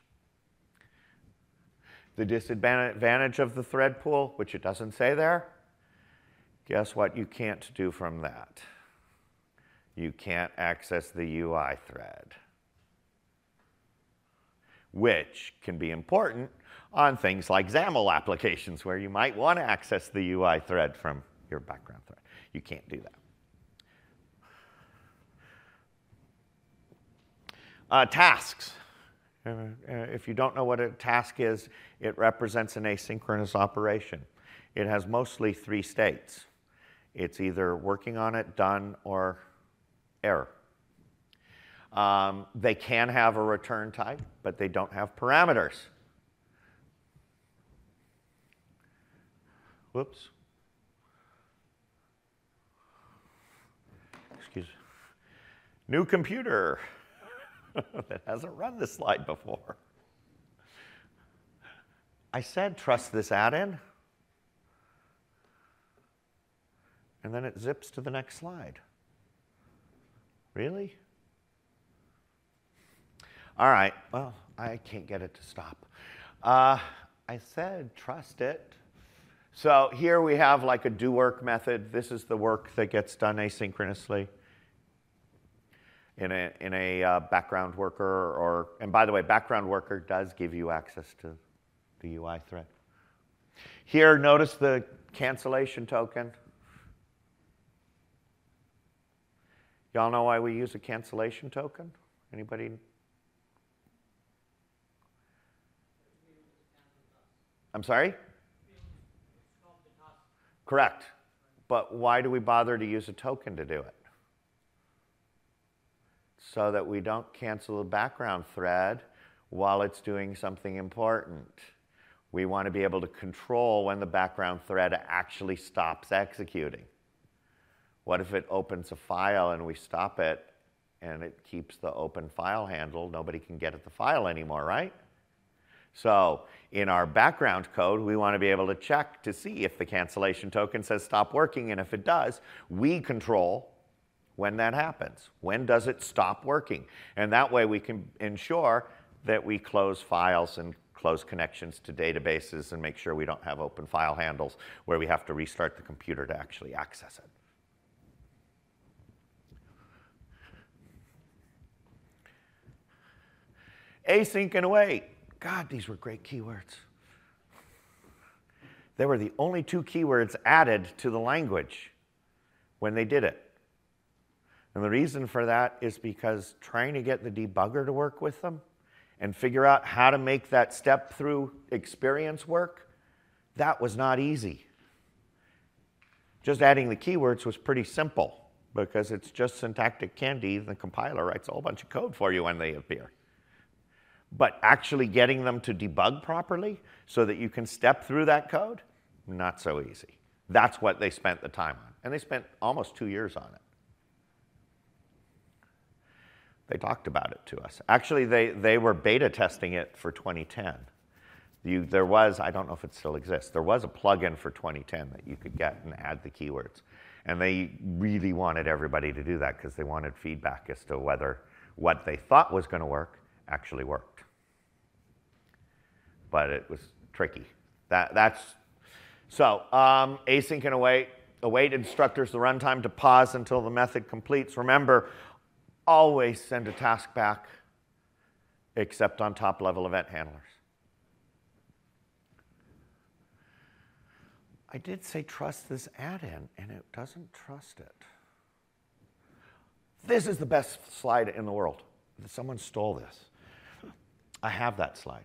The disadvantage of the thread pool, which it doesn't say there, guess what you can't do from that? You can't access the U I thread, which can be important on things like XAML applications where you might want to access the U I thread from your background thread. You can't do that. Uh, tasks. Uh, if you don't know what a task is, it represents an asynchronous operation. It has mostly three states. It's either working on it, done, or error. Um, they can have a return type, but they don't have parameters. Whoops. Excuse me. New computer that hasn't run this slide before. I said trust this add-in, and then it zips to the next slide. Really? All right, well, I can't get it to stop. Uh, I said trust it. So here we have like a do work method. This is the work that gets done asynchronously in a, in a uh, background worker, or, and by the way, background worker does give you access to the U I thread. Here, notice the cancellation token. Y'all know why we use a cancellation token? Anybody? I'm sorry? Correct. But why do we bother to use a token to do it? So that we don't cancel the background thread while it's doing something important. We want to be able to control when the background thread actually stops executing. What if it opens a file and we stop it and it keeps the open file handle? Nobody can get at the file anymore, right? So in our background code, we want to be able to check to see if the cancellation token says stop working, and if it does, we control when that happens. When does it stop working? And that way we can ensure that we close files and close connections to databases and make sure we don't have open file handles where we have to restart the computer to actually access it. Async and await. God, these were great keywords. They were the only two keywords added to the language when they did it. And the reason for that is because trying to get the debugger to work with them and figure out how to make that step-through experience work, that was not easy. Just adding the keywords was pretty simple because it's just syntactic candy. The compiler writes a whole bunch of code for you when they appear. But actually getting them to debug properly so that you can step through that code, not so easy. That's what they spent the time on. And they spent almost two years on it. They talked about it to us. Actually, they, they were beta testing it for twenty ten. You, there was, I don't know if it still exists, there was a plugin for twenty ten that you could get and add the keywords. And they really wanted everybody to do that because they wanted feedback as to whether what they thought was going to work actually worked. But it was tricky. That, that's, so um, async and await. Await instructors the runtime to pause until the method completes. Remember, always send a task back except on top-level event handlers. I did say trust this add-in, and it doesn't trust it. This is the best slide in the world. Someone stole this. I have that slide.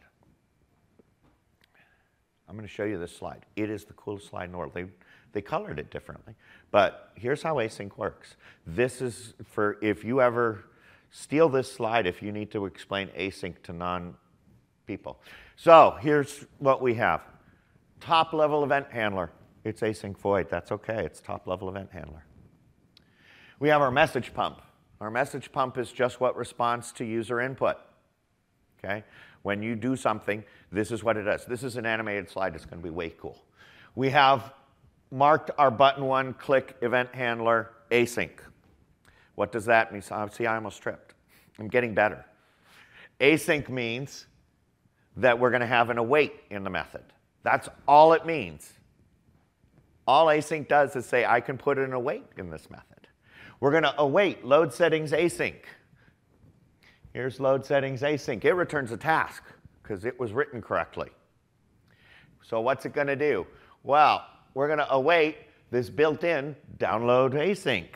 I'm going to show you this slide. It is the coolest slide in the world. They, they colored it differently. But here's how async works. This is for if you ever steal this slide, if you need to explain async to non-people. So here's what we have. Top-level event handler. It's async void. That's OK. It's top-level event handler. We have our message pump. Our message pump is just what responds to user input. Okay? When you do something, this is what it does. This is an animated slide. It's going to be way cool. We have marked our button one click event handler async. What does that mean? See, I almost tripped. I'm getting better. Async means that we're going to have an await in the method. That's all it means. All async does is say, I can put an await in this method. We're going to await load settings async. Here's load settings async. It returns a task because it was written correctly. So what's it going to do? Well, we're going to await this built-in download async.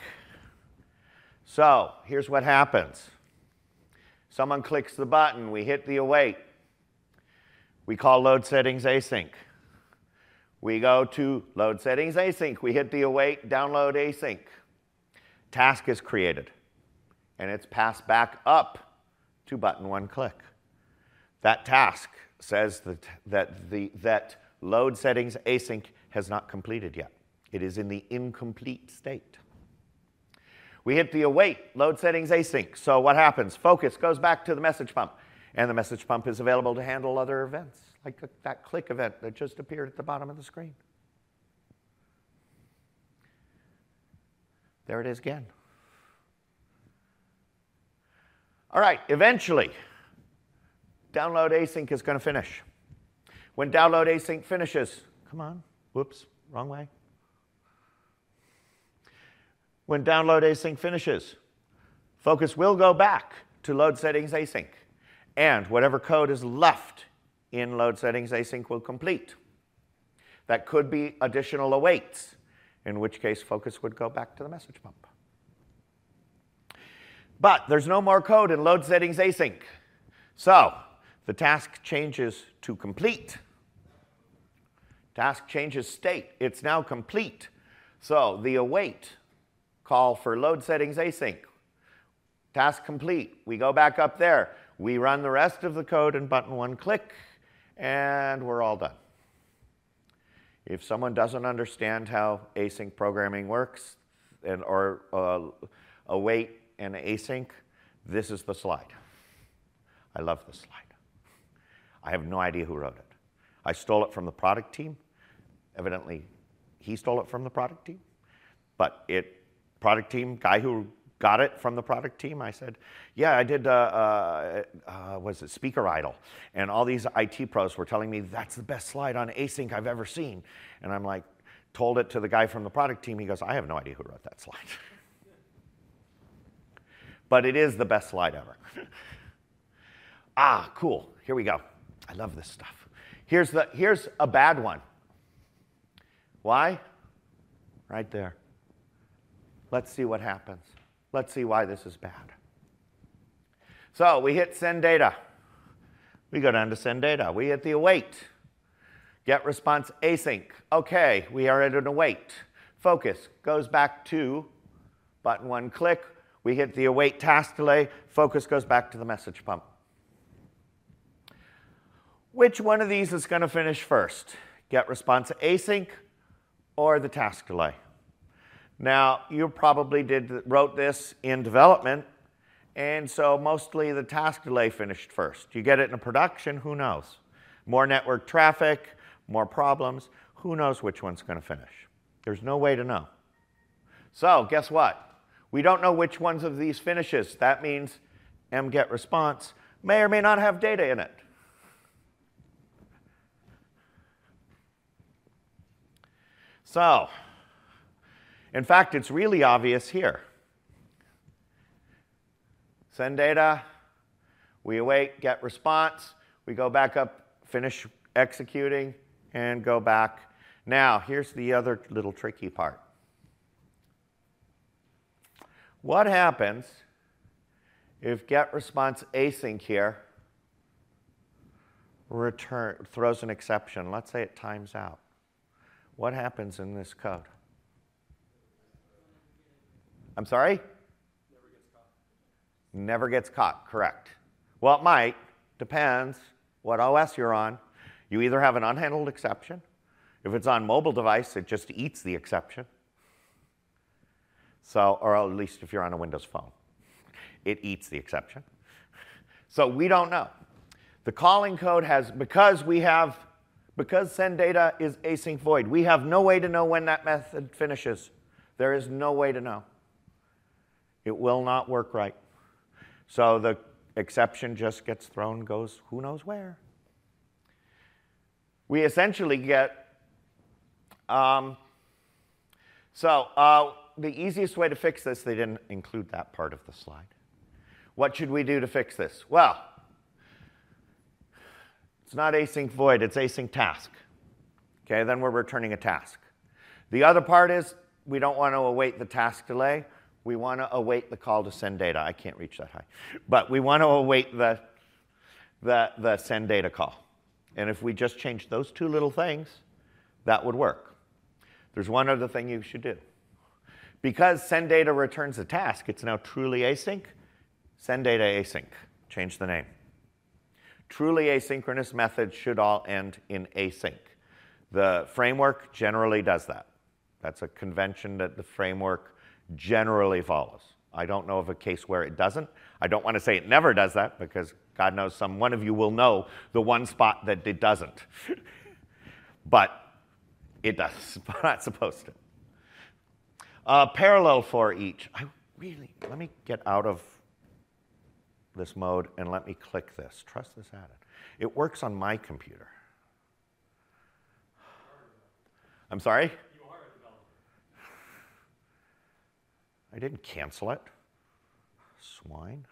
So here's what happens. Someone clicks the button. We hit the await. We call load settings async. We go to load settings async. We hit the await download async. Task is created. And it's passed back up to button one click. That task says that, that, the, that load settings async has not completed yet. It is in the incomplete state. We hit the await load settings async. So what happens? Focus goes back to the message pump. And the message pump is available to handle other events, like that click event that just appeared at the bottom of the screen. There it is again. All right, eventually, download async is going to finish. When download async finishes, come on, whoops, wrong way. When download async finishes, focus will go back to load settings async. And whatever code is left in load settings async will complete. That could be additional awaits, in which case focus would go back to the message pump. But there's no more code in load settings async. So the task changes to complete. Task changes state. It's now complete. So the await call for load settings async. Task complete. We go back up there. We run the rest of the code in button one click, and we're all done. If someone doesn't understand how async programming works, and, or uh, await and async, this is the slide. I love this slide. I have no idea who wrote it. I stole it from the product team. Evidently, he stole it from the product team. But it, product team, guy who got it from the product team. I said, yeah, I did, uh, uh, uh, was it Speaker Idol? And all these I T pros were telling me that's the best slide on async I've ever seen. And I'm like, told it to the guy from the product team. He goes, I have no idea who wrote that slide. But it is the best slide ever. Ah, cool. Here we go. I love this stuff. Here's, the, here's a bad one. Why? Right there. Let's see what happens. Let's see why this is bad. So we hit send data. We go down to send data. We hit the await. Get response async. OK, we are at an await. Focus goes back to button one click. We hit the await task delay. Focus goes back to the message pump. Which one of these is going to finish first? Get response async or the task delay? Now, you probably did wrote this in development, and so mostly the task delay finished first. You get it in production, who knows? More network traffic, more problems, who knows which one's going to finish? There's no way to know. So guess what? We don't know which ones of these finishes. That means mGetResponse may or may not have data in it. So, in fact, it's really obvious here. Send data, we await, get response, we go back up, finish executing, and go back. Now, here's the other little tricky part. What happens if get response async here return, throws an exception? Let's say it times out. What happens in this code? I'm sorry? Never gets caught. Never gets caught, correct. Well, it might. Depends what O S you're on. You either have an unhandled exception. If it's on mobile device, it just eats the exception. So, or at least if you're on a Windows phone, it eats the exception. So we don't know. The calling code has, because we have, because send data is async void, we have no way to know when that method finishes. There is no way to know. It will not work right. So the exception just gets thrown, goes who knows where. We essentially get, um, so uh, the easiest way to fix this, they didn't include that part of the slide. What should we do to fix this? Well, it's not async void, it's async task. Okay, then we're returning a task. The other part is we don't want to await the task delay. We want to await the call to send data. I can't reach that high. But we want to await the, the, the send data call. And if we just change those two little things, that would work. There's one other thing you should do. Because send data returns a task, it's now truly async. Send data async. Change the name. Truly asynchronous methods should all end in async. The framework generally does that. That's a convention that the framework generally follows. I don't know of a case where it doesn't. I don't want to say it never does that, because God knows some one of you will know the one spot that it doesn't. But it does, but not supposed to. Uh, parallel for each. I really, let me get out of this mode and let me click this. Trust this added. It works on my computer. I'm sorry? You are a developer. I didn't cancel it. Swine.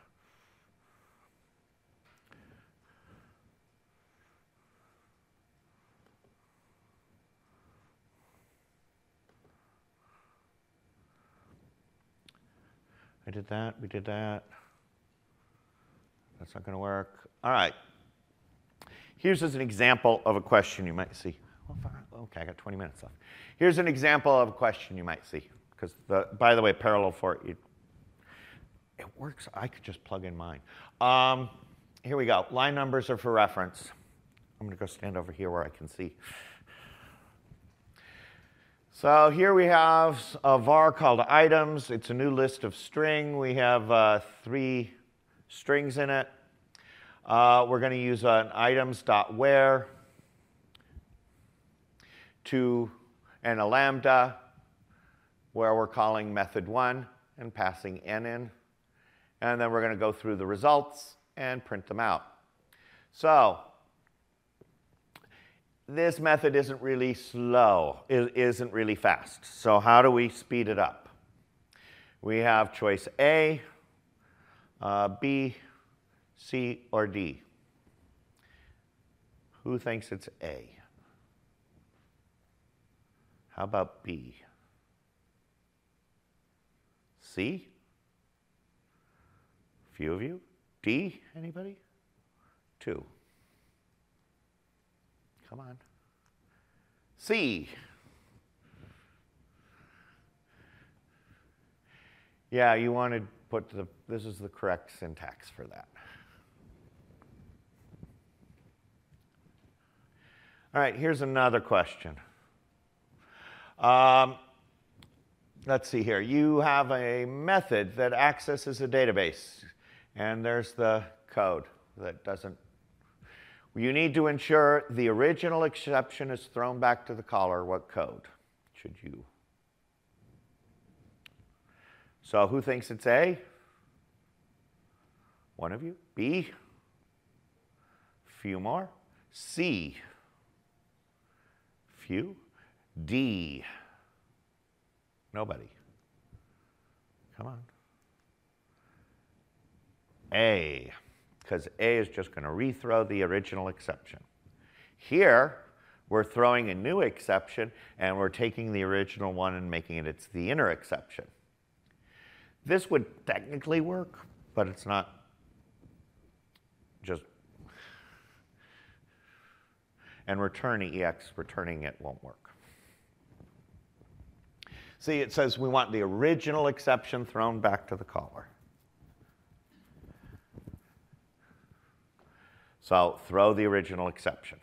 I did that, we did that. That's not going to work. All right. Here's as an example of a question you might see. Okay, I got twenty minutes left. Here's an example of a question you might see. Because, by the way, parallel for it, it works. I could just plug in mine. Um, here we go. Line numbers are for reference. I'm going to go stand over here where I can see. So here we have a var called items. It's a new list of string. We have uh, three strings in it. Uh, we're going to use an items.where to and a lambda where we're calling method one. and passing n in. And then we're going to go through the results and print them out. So this method isn't really slow, it isn't really fast. So how do we speed it up? We have choice A, uh, B, C, or D. Who thinks it's A? How about B? C? Few of you. D? Anybody? Two. Come on. C. Yeah, you want to put the, this is the correct syntax for that. All right, here's another question. Um, let's see here. You have a method that accesses a database, and there's the code that doesn't. You need to ensure the original exception is thrown back to the caller. What code should you? So who thinks it's A? One of you. B? Few more. C? Few. D? Nobody. Come on. A, because A is just going to rethrow the original exception. Here, we're throwing a new exception, and we're taking the original one and making it it's the inner exception. This would technically work, but it's not just. And return E X, returning it won't work. See, it says we want the original exception thrown back to the caller. So throw the original exception.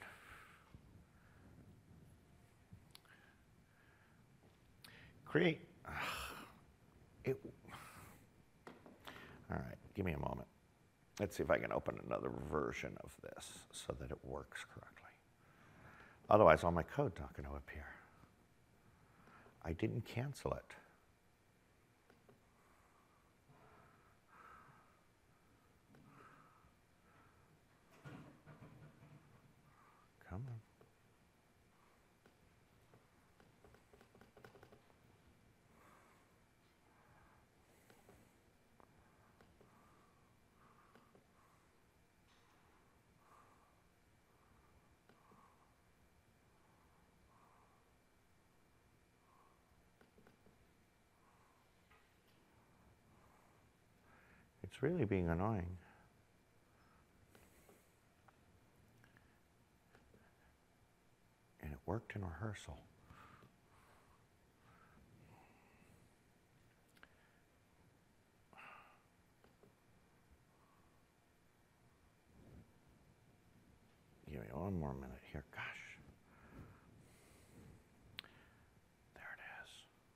Create. It, all right, give me a moment. Let's see if I can open another version of this so that it works correctly. Otherwise, all my code's not going to appear. I didn't cancel it. Come on. It's really being annoying. And it worked in rehearsal. Give me one more minute here. Gosh. There it is.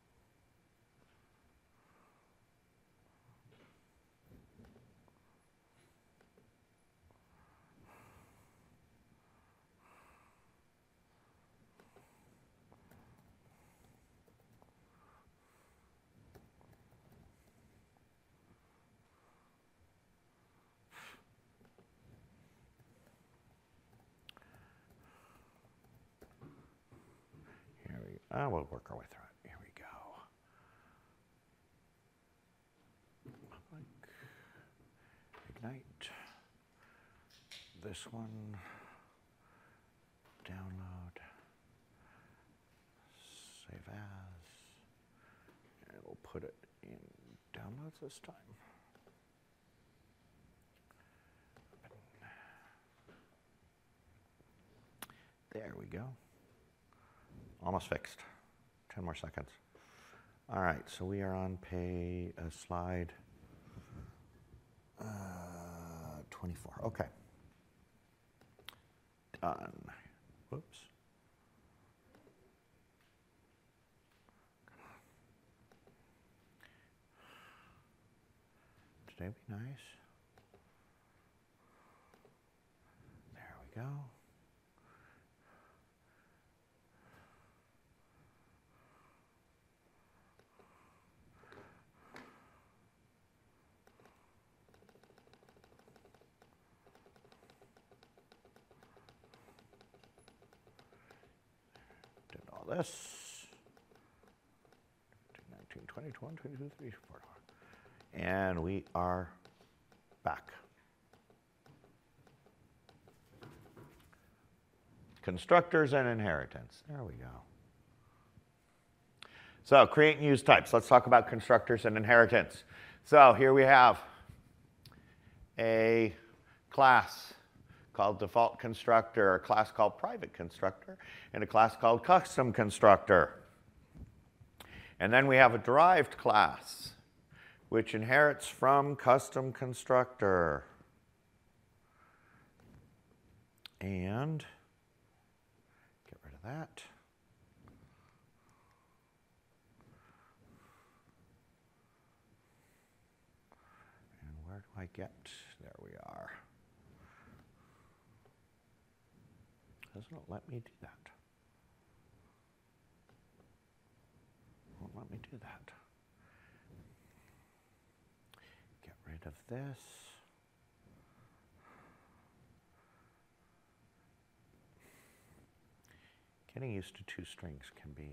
Uh, we'll work our way through it. Here we go. Public. Ignite. This one. Download. Save as. And we'll put it in downloads this time. There we go. Almost fixed. ten more seconds. All right, so we are on pay uh, slide uh, twenty-four. Okay. Done. Whoops. Today be nice. There we go. about this. nineteen, twenty, twenty-one, twenty-two, twenty-three, twenty-four. And we are back. Constructors and inheritance. There we go. So create and use types. Let's talk about constructors and inheritance. So here we have a class called default constructor, a class called private constructor, and a class called custom constructor. And then we have a derived class, which inherits from custom constructor. And get rid of that. And where do I get? There we are. Doesn't it let me do that? Won't let me do that. Get rid of this. Getting used to two strings can be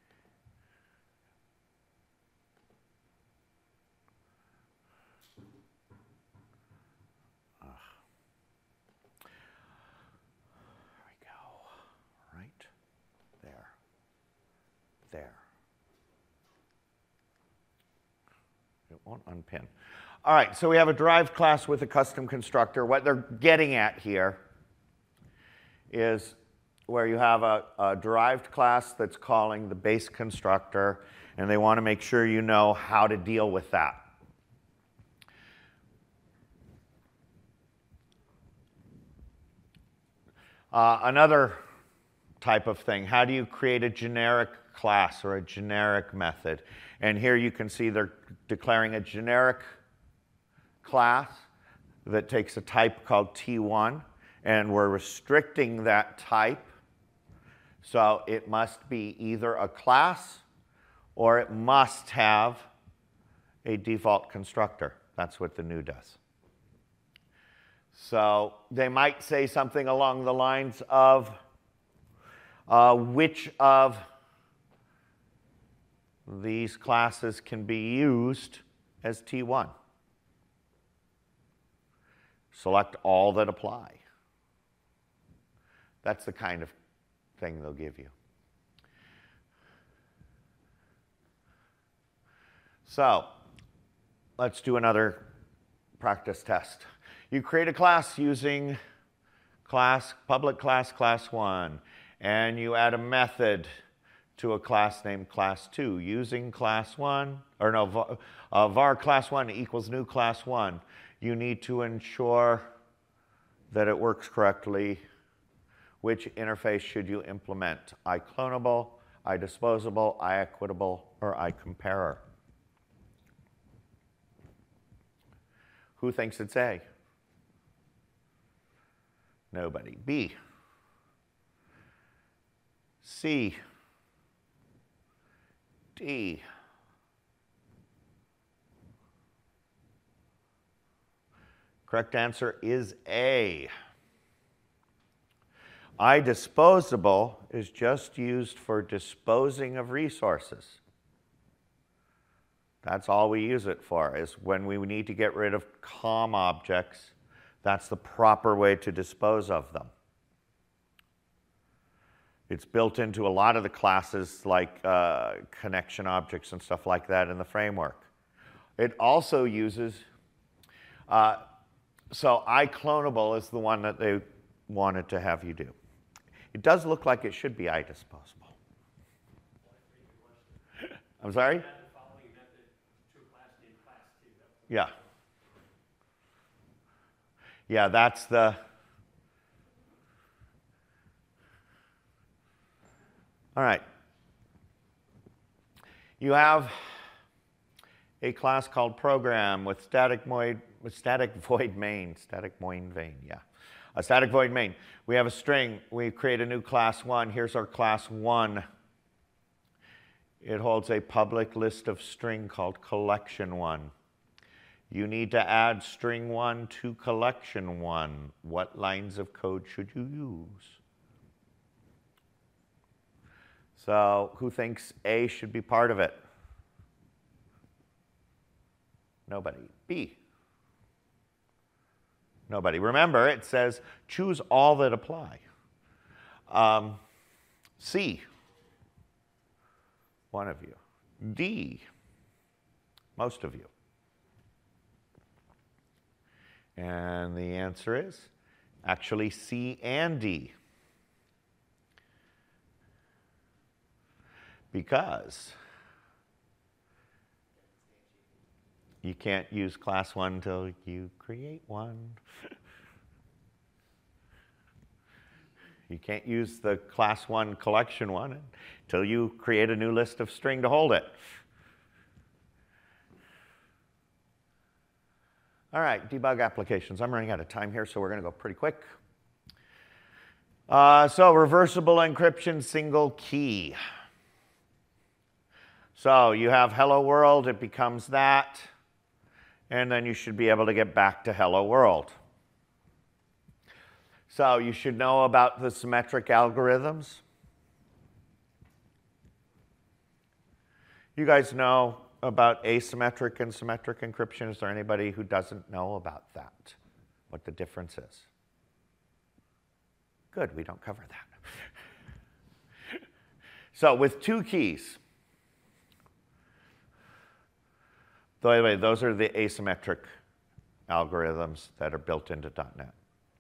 Ugh. There we go. Right there. There. It won't unpin. All right, so we have a derived class with a custom constructor. What they're getting at here is where you have a, a derived class that's calling the base constructor, and they want to make sure you know how to deal with that. Uh, another type of thing, how do you create a generic class or a generic method? And here you can see they're declaring a generic class that takes a type called T one, and we're restricting that type. So it must be either a class or it must have a default constructor. That's what the new does. So they might say something along the lines of uh, which of these classes can be used as T one. Select all that apply. That's the kind of thing they'll give you. So let's do another practice test. You create a class using class, public class, class one, and you add a method to a class named class two using class one, or no, var, uh, var class one equals new class one. You need to ensure that it works correctly. Which interface should you implement? iClonable, iDisposable, iEquitable, or iComparer? Who thinks it's A? Nobody. B. C. D. Correct answer is A. iDisposable is just used for disposing of resources. That's all we use it for, is when we need to get rid of COM objects, that's the proper way to dispose of them. It's built into a lot of the classes like uh, connection objects and stuff like that in the framework. It also uses, uh, so iClonable is the one that they wanted to have you do. It does look like it should be iDisposable. I'm sorry? Yeah. Yeah, that's the... All right. You have a class called program with static void, with static void main, static void main, yeah. A static void main. We have a string. We create a new class one. Here's our class one. It holds a public list of string called collection one. You need to add string one to collection one. What lines of code should you use? So who thinks A should be part of it? Nobody. B. Nobody. Remember, it says choose all that apply. Um, C. One of you. D. Most of you. And the answer is actually C and D. Because you can't use class one until you create one. You can't use the class one collection one until you create a new list of string to hold it. All right, debug applications. I'm running out of time here, so we're going to go pretty quick. Uh, so reversible encryption, single key. So you have hello world, it becomes that, and then you should be able to get back to hello world. So you should know about the symmetric algorithms. You guys know about asymmetric and symmetric encryption. Is there anybody who doesn't know about that? What the difference is? Good, we don't cover that. So with two keys, by the way, those are the asymmetric algorithms that are built into .NET.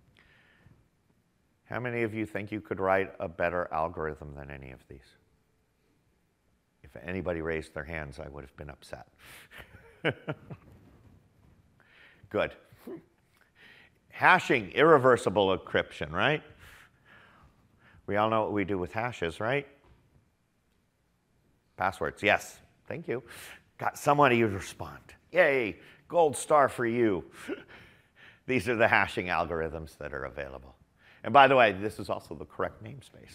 How many of you think you could write a better algorithm than any of these? If anybody raised their hands, I would have been upset. Good. Hashing, irreversible encryption, right? We all know what we do with hashes, right? Passwords, yes. Thank you. Got somebody to respond. Yay, gold star for you. These are the hashing algorithms that are available. And by the way, this is also the correct namespace.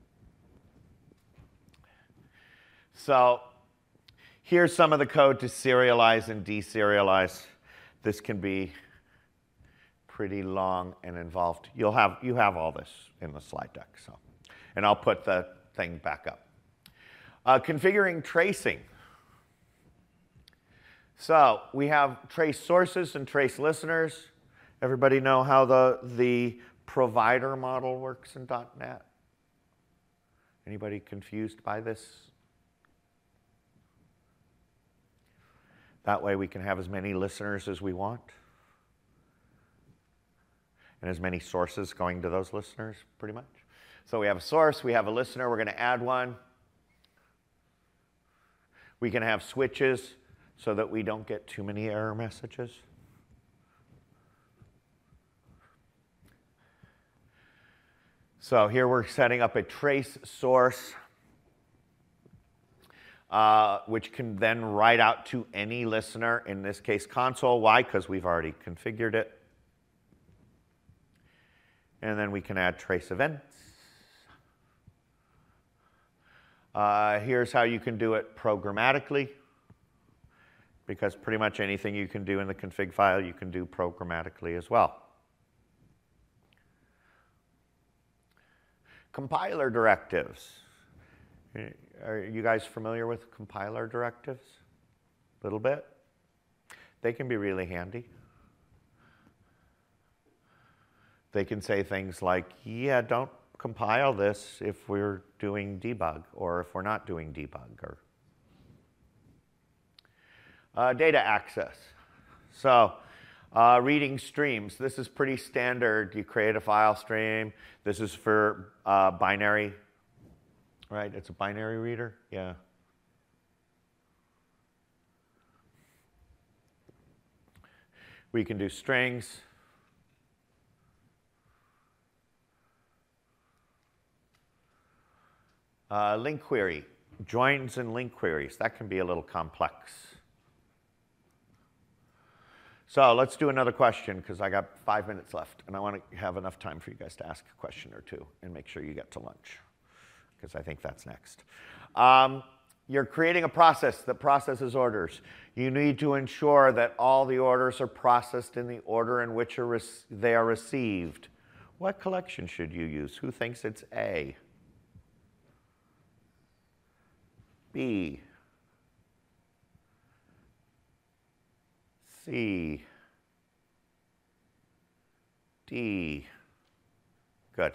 So here's some of the code to serialize and deserialize. This can be pretty long and involved. You'll have, you have all this in the slide deck. So, and I'll put the thing back up. Uh, configuring tracing. So we have trace sources and trace listeners. Everybody know how the, the provider model works in .NET? Anybody confused by this? That way we can have as many listeners as we want. And as many sources going to those listeners, pretty much. So we have a source, we have a listener, we're going to add one. We can have switches so that we don't get too many error messages. So here we're setting up a trace source, uh, which can then write out to any listener, in this case console. Why? Because we've already configured it. And then we can add trace events. Uh, here's how you can do it programmatically, because pretty much anything you can do in the config file, you can do programmatically as well. Compiler directives. Are you guys familiar with compiler directives? A little bit? They can be really handy. They can say things like, yeah, don't compile this if we're doing debug, or if we're not doing debug. Or uh, data access. So uh, reading streams. This is pretty standard. You create a file stream. This is for uh, binary, right? It's a binary reader, yeah. We can do strings. Uh, link query, joins and link queries. That can be a little complex. So let's do another question, because I got five minutes left, and I want to have enough time for you guys to ask a question or two and make sure you get to lunch, because I think that's next. Um, you're creating a process that processes orders. You need to ensure that all the orders are processed in the order in which are they are received. What collection should you use? Who thinks it's A? B, C, D. Good.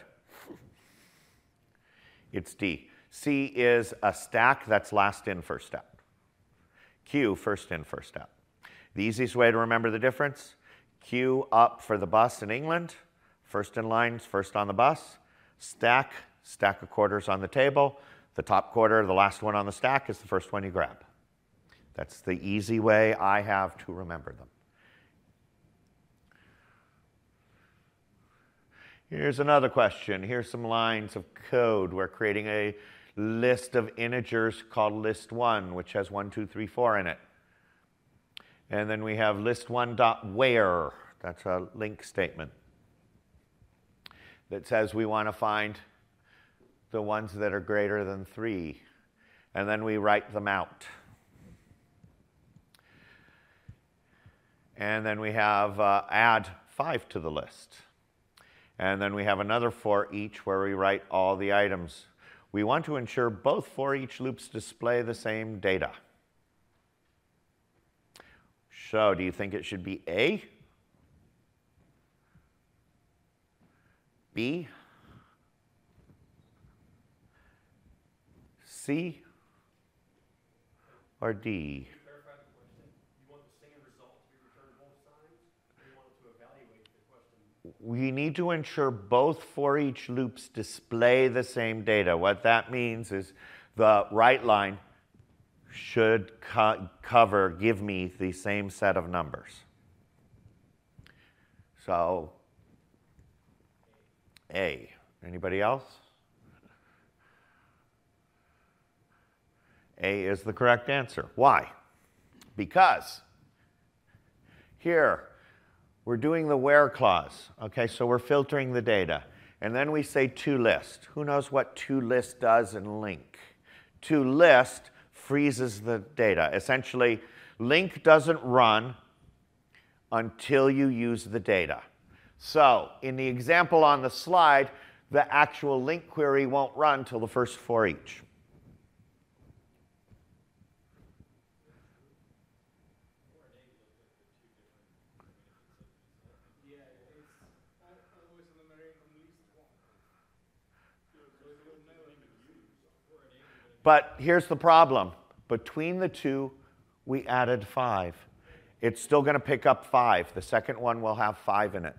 It's D. C is a stack, that's last in, first out. Q, first in, first out. The easiest way to remember the difference, Q up for the bus in England, first in line, first on the bus. Stack, stack of quarters on the table. The top quarter, the last one on the stack, is the first one you grab. That's the easy way I have to remember them. Here's another question. Here's some lines of code. We're creating a list of integers called list one, which has one, two, three, four in it. And then we have list one dot where. That's a link statement that says we want to find the ones that are greater than three. And then we write them out. And then we have uh, add five to the list. And then we have another for each where we write all the items. We want to ensure both for each loops display the same data. So do you think it should be A, B, C, or D? We need to ensure both for each loops display the same data. What that means is the right line should co cover, give me the same set of numbers. So, A. Anybody else? A is the correct answer. Why? Because here, we're doing the where clause, okay? So we're filtering the data. And then we say toList. Who knows what toList does in LINQ? toList freezes the data. Essentially, LINQ doesn't run until you use the data. So in the example on the slide, the actual LINQ query won't run till the first for each. But here's the problem. Between the two, we added five. It's still going to pick up five. The second one will have five in it.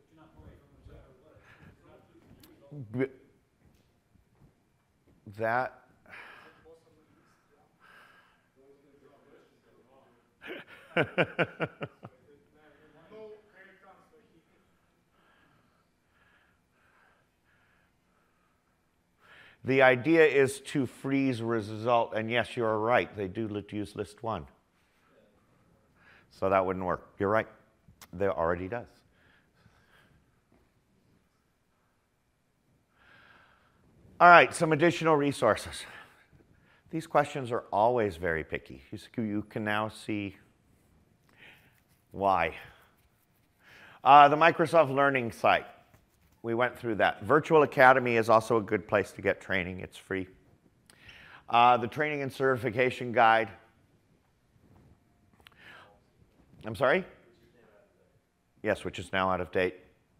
That... The idea is to freeze result, and yes, you're right, they do use list one. So that wouldn't work. You're right, there already does. All right, some additional resources. These questions are always very picky. You can now see why. Uh, the Microsoft Learning site. We went through that. Virtual Academy is also a good place to get training. It's free. Uh, the Training and Certification Guide. I'm sorry? Yes, which is now out of date.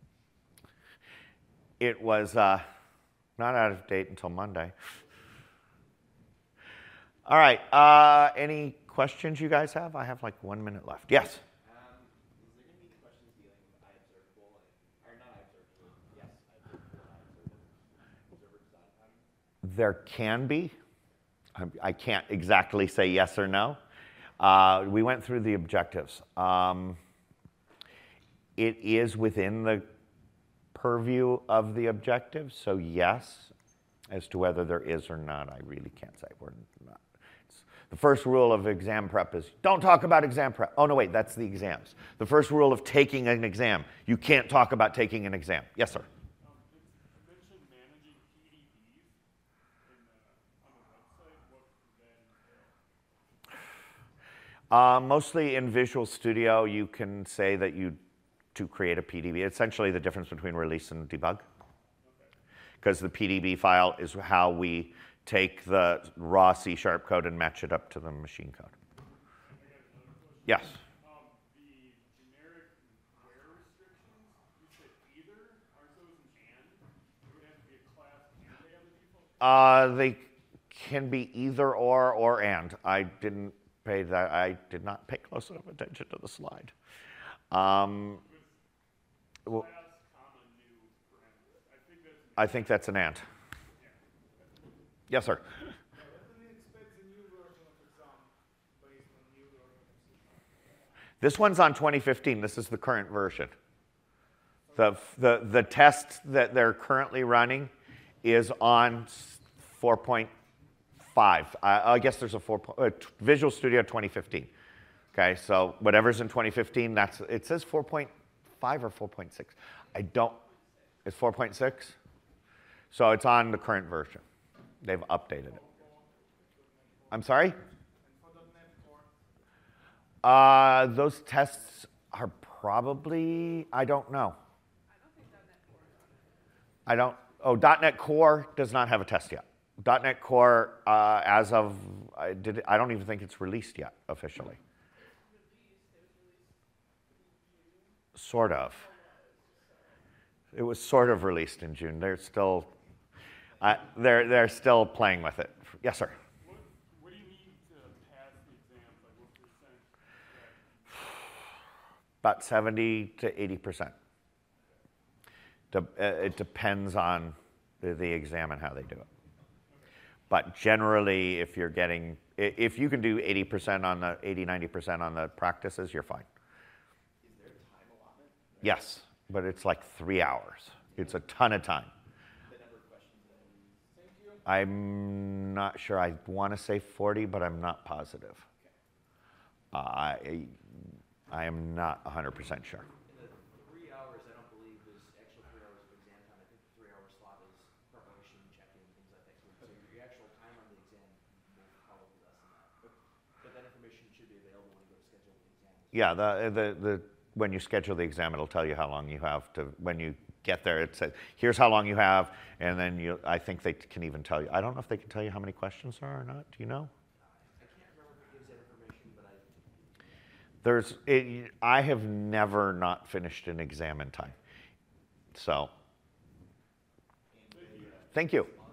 It was uh, not out of date until Monday. All right. Uh, any questions you guys have? I have like one minute left. Yes? There can be. I can't exactly say yes or no. Uh, we went through the objectives. Um, it is within the purview of the objectives, so yes. As to whether there is or not, I really can't say. We're not. It's, the first rule of exam prep is don't talk about exam prep. Oh, no, wait, that's the exams. The first rule of taking an exam, you can't talk about taking an exam. Yes, sir? Uh, mostly in Visual Studio, you can say that you, to create a P D B, essentially the difference between release and debug. Because the P D B file is how we take the raw C sharp code and match it up to the machine code. Yes. Um, the generic where restrictions, you said either, aren't those an and? It would have to be a class and they have the default? Uh, they can be either or or and. I didn't pay that. I did not pay close enough attention to the slide. Um, well, Class, comma, new parameters. I think that's an I think that's an and. Yes, sir. This one's on twenty fifteen. This is the current version. The, the, the test that they're currently running is on four point five. I, I guess there's a four, uh, Visual Studio twenty fifteen. Okay, so whatever's in twenty fifteen, that's, it says four point five or four point six. I don't, it's four point six? So it's on the current version. They've updated it. I'm sorry? Uh, those tests are probably, I don't know. I don't, oh, .NET Core does not have a test yet. .NET Core, uh, as of, I, did, I don't even think it's released yet officially. Sort of. It was sort of released in June. They're still, uh, they're, they're still playing with it. Yes, sir. What, what do you need to pass the exams? Like what percent? About seventy to eighty percent. De- uh, it depends on the, the exam and how they do it. But generally, if you're getting, i- if you can do eighty percent on the, eighty, ninety percent on the practices, you're fine. Is there time allotment? Yes, but it's like three hours. It's a ton of time. The number of questions that is. Thank you. I'm not sure. I want to say forty, but I'm not positive. Uh, I, I am not one hundred percent sure. In the three hours, I don't believe there's actual three hours of exam time. I think the three-hour slot is preparation, check-in, things like that. So your actual time on the exam will probably less than that. But, but that information should be available when you go to schedule the exam. Yeah, the, the, the, when you schedule the exam, it'll tell you how long you have to, when you get there, it says, here's how long you have, and then you, I think they can even tell you. I don't know if they can tell you how many questions there are or not. Do you know? I can't remember who gives that information, but I. There's, it, I have never not finished an exam in time. So, thank you.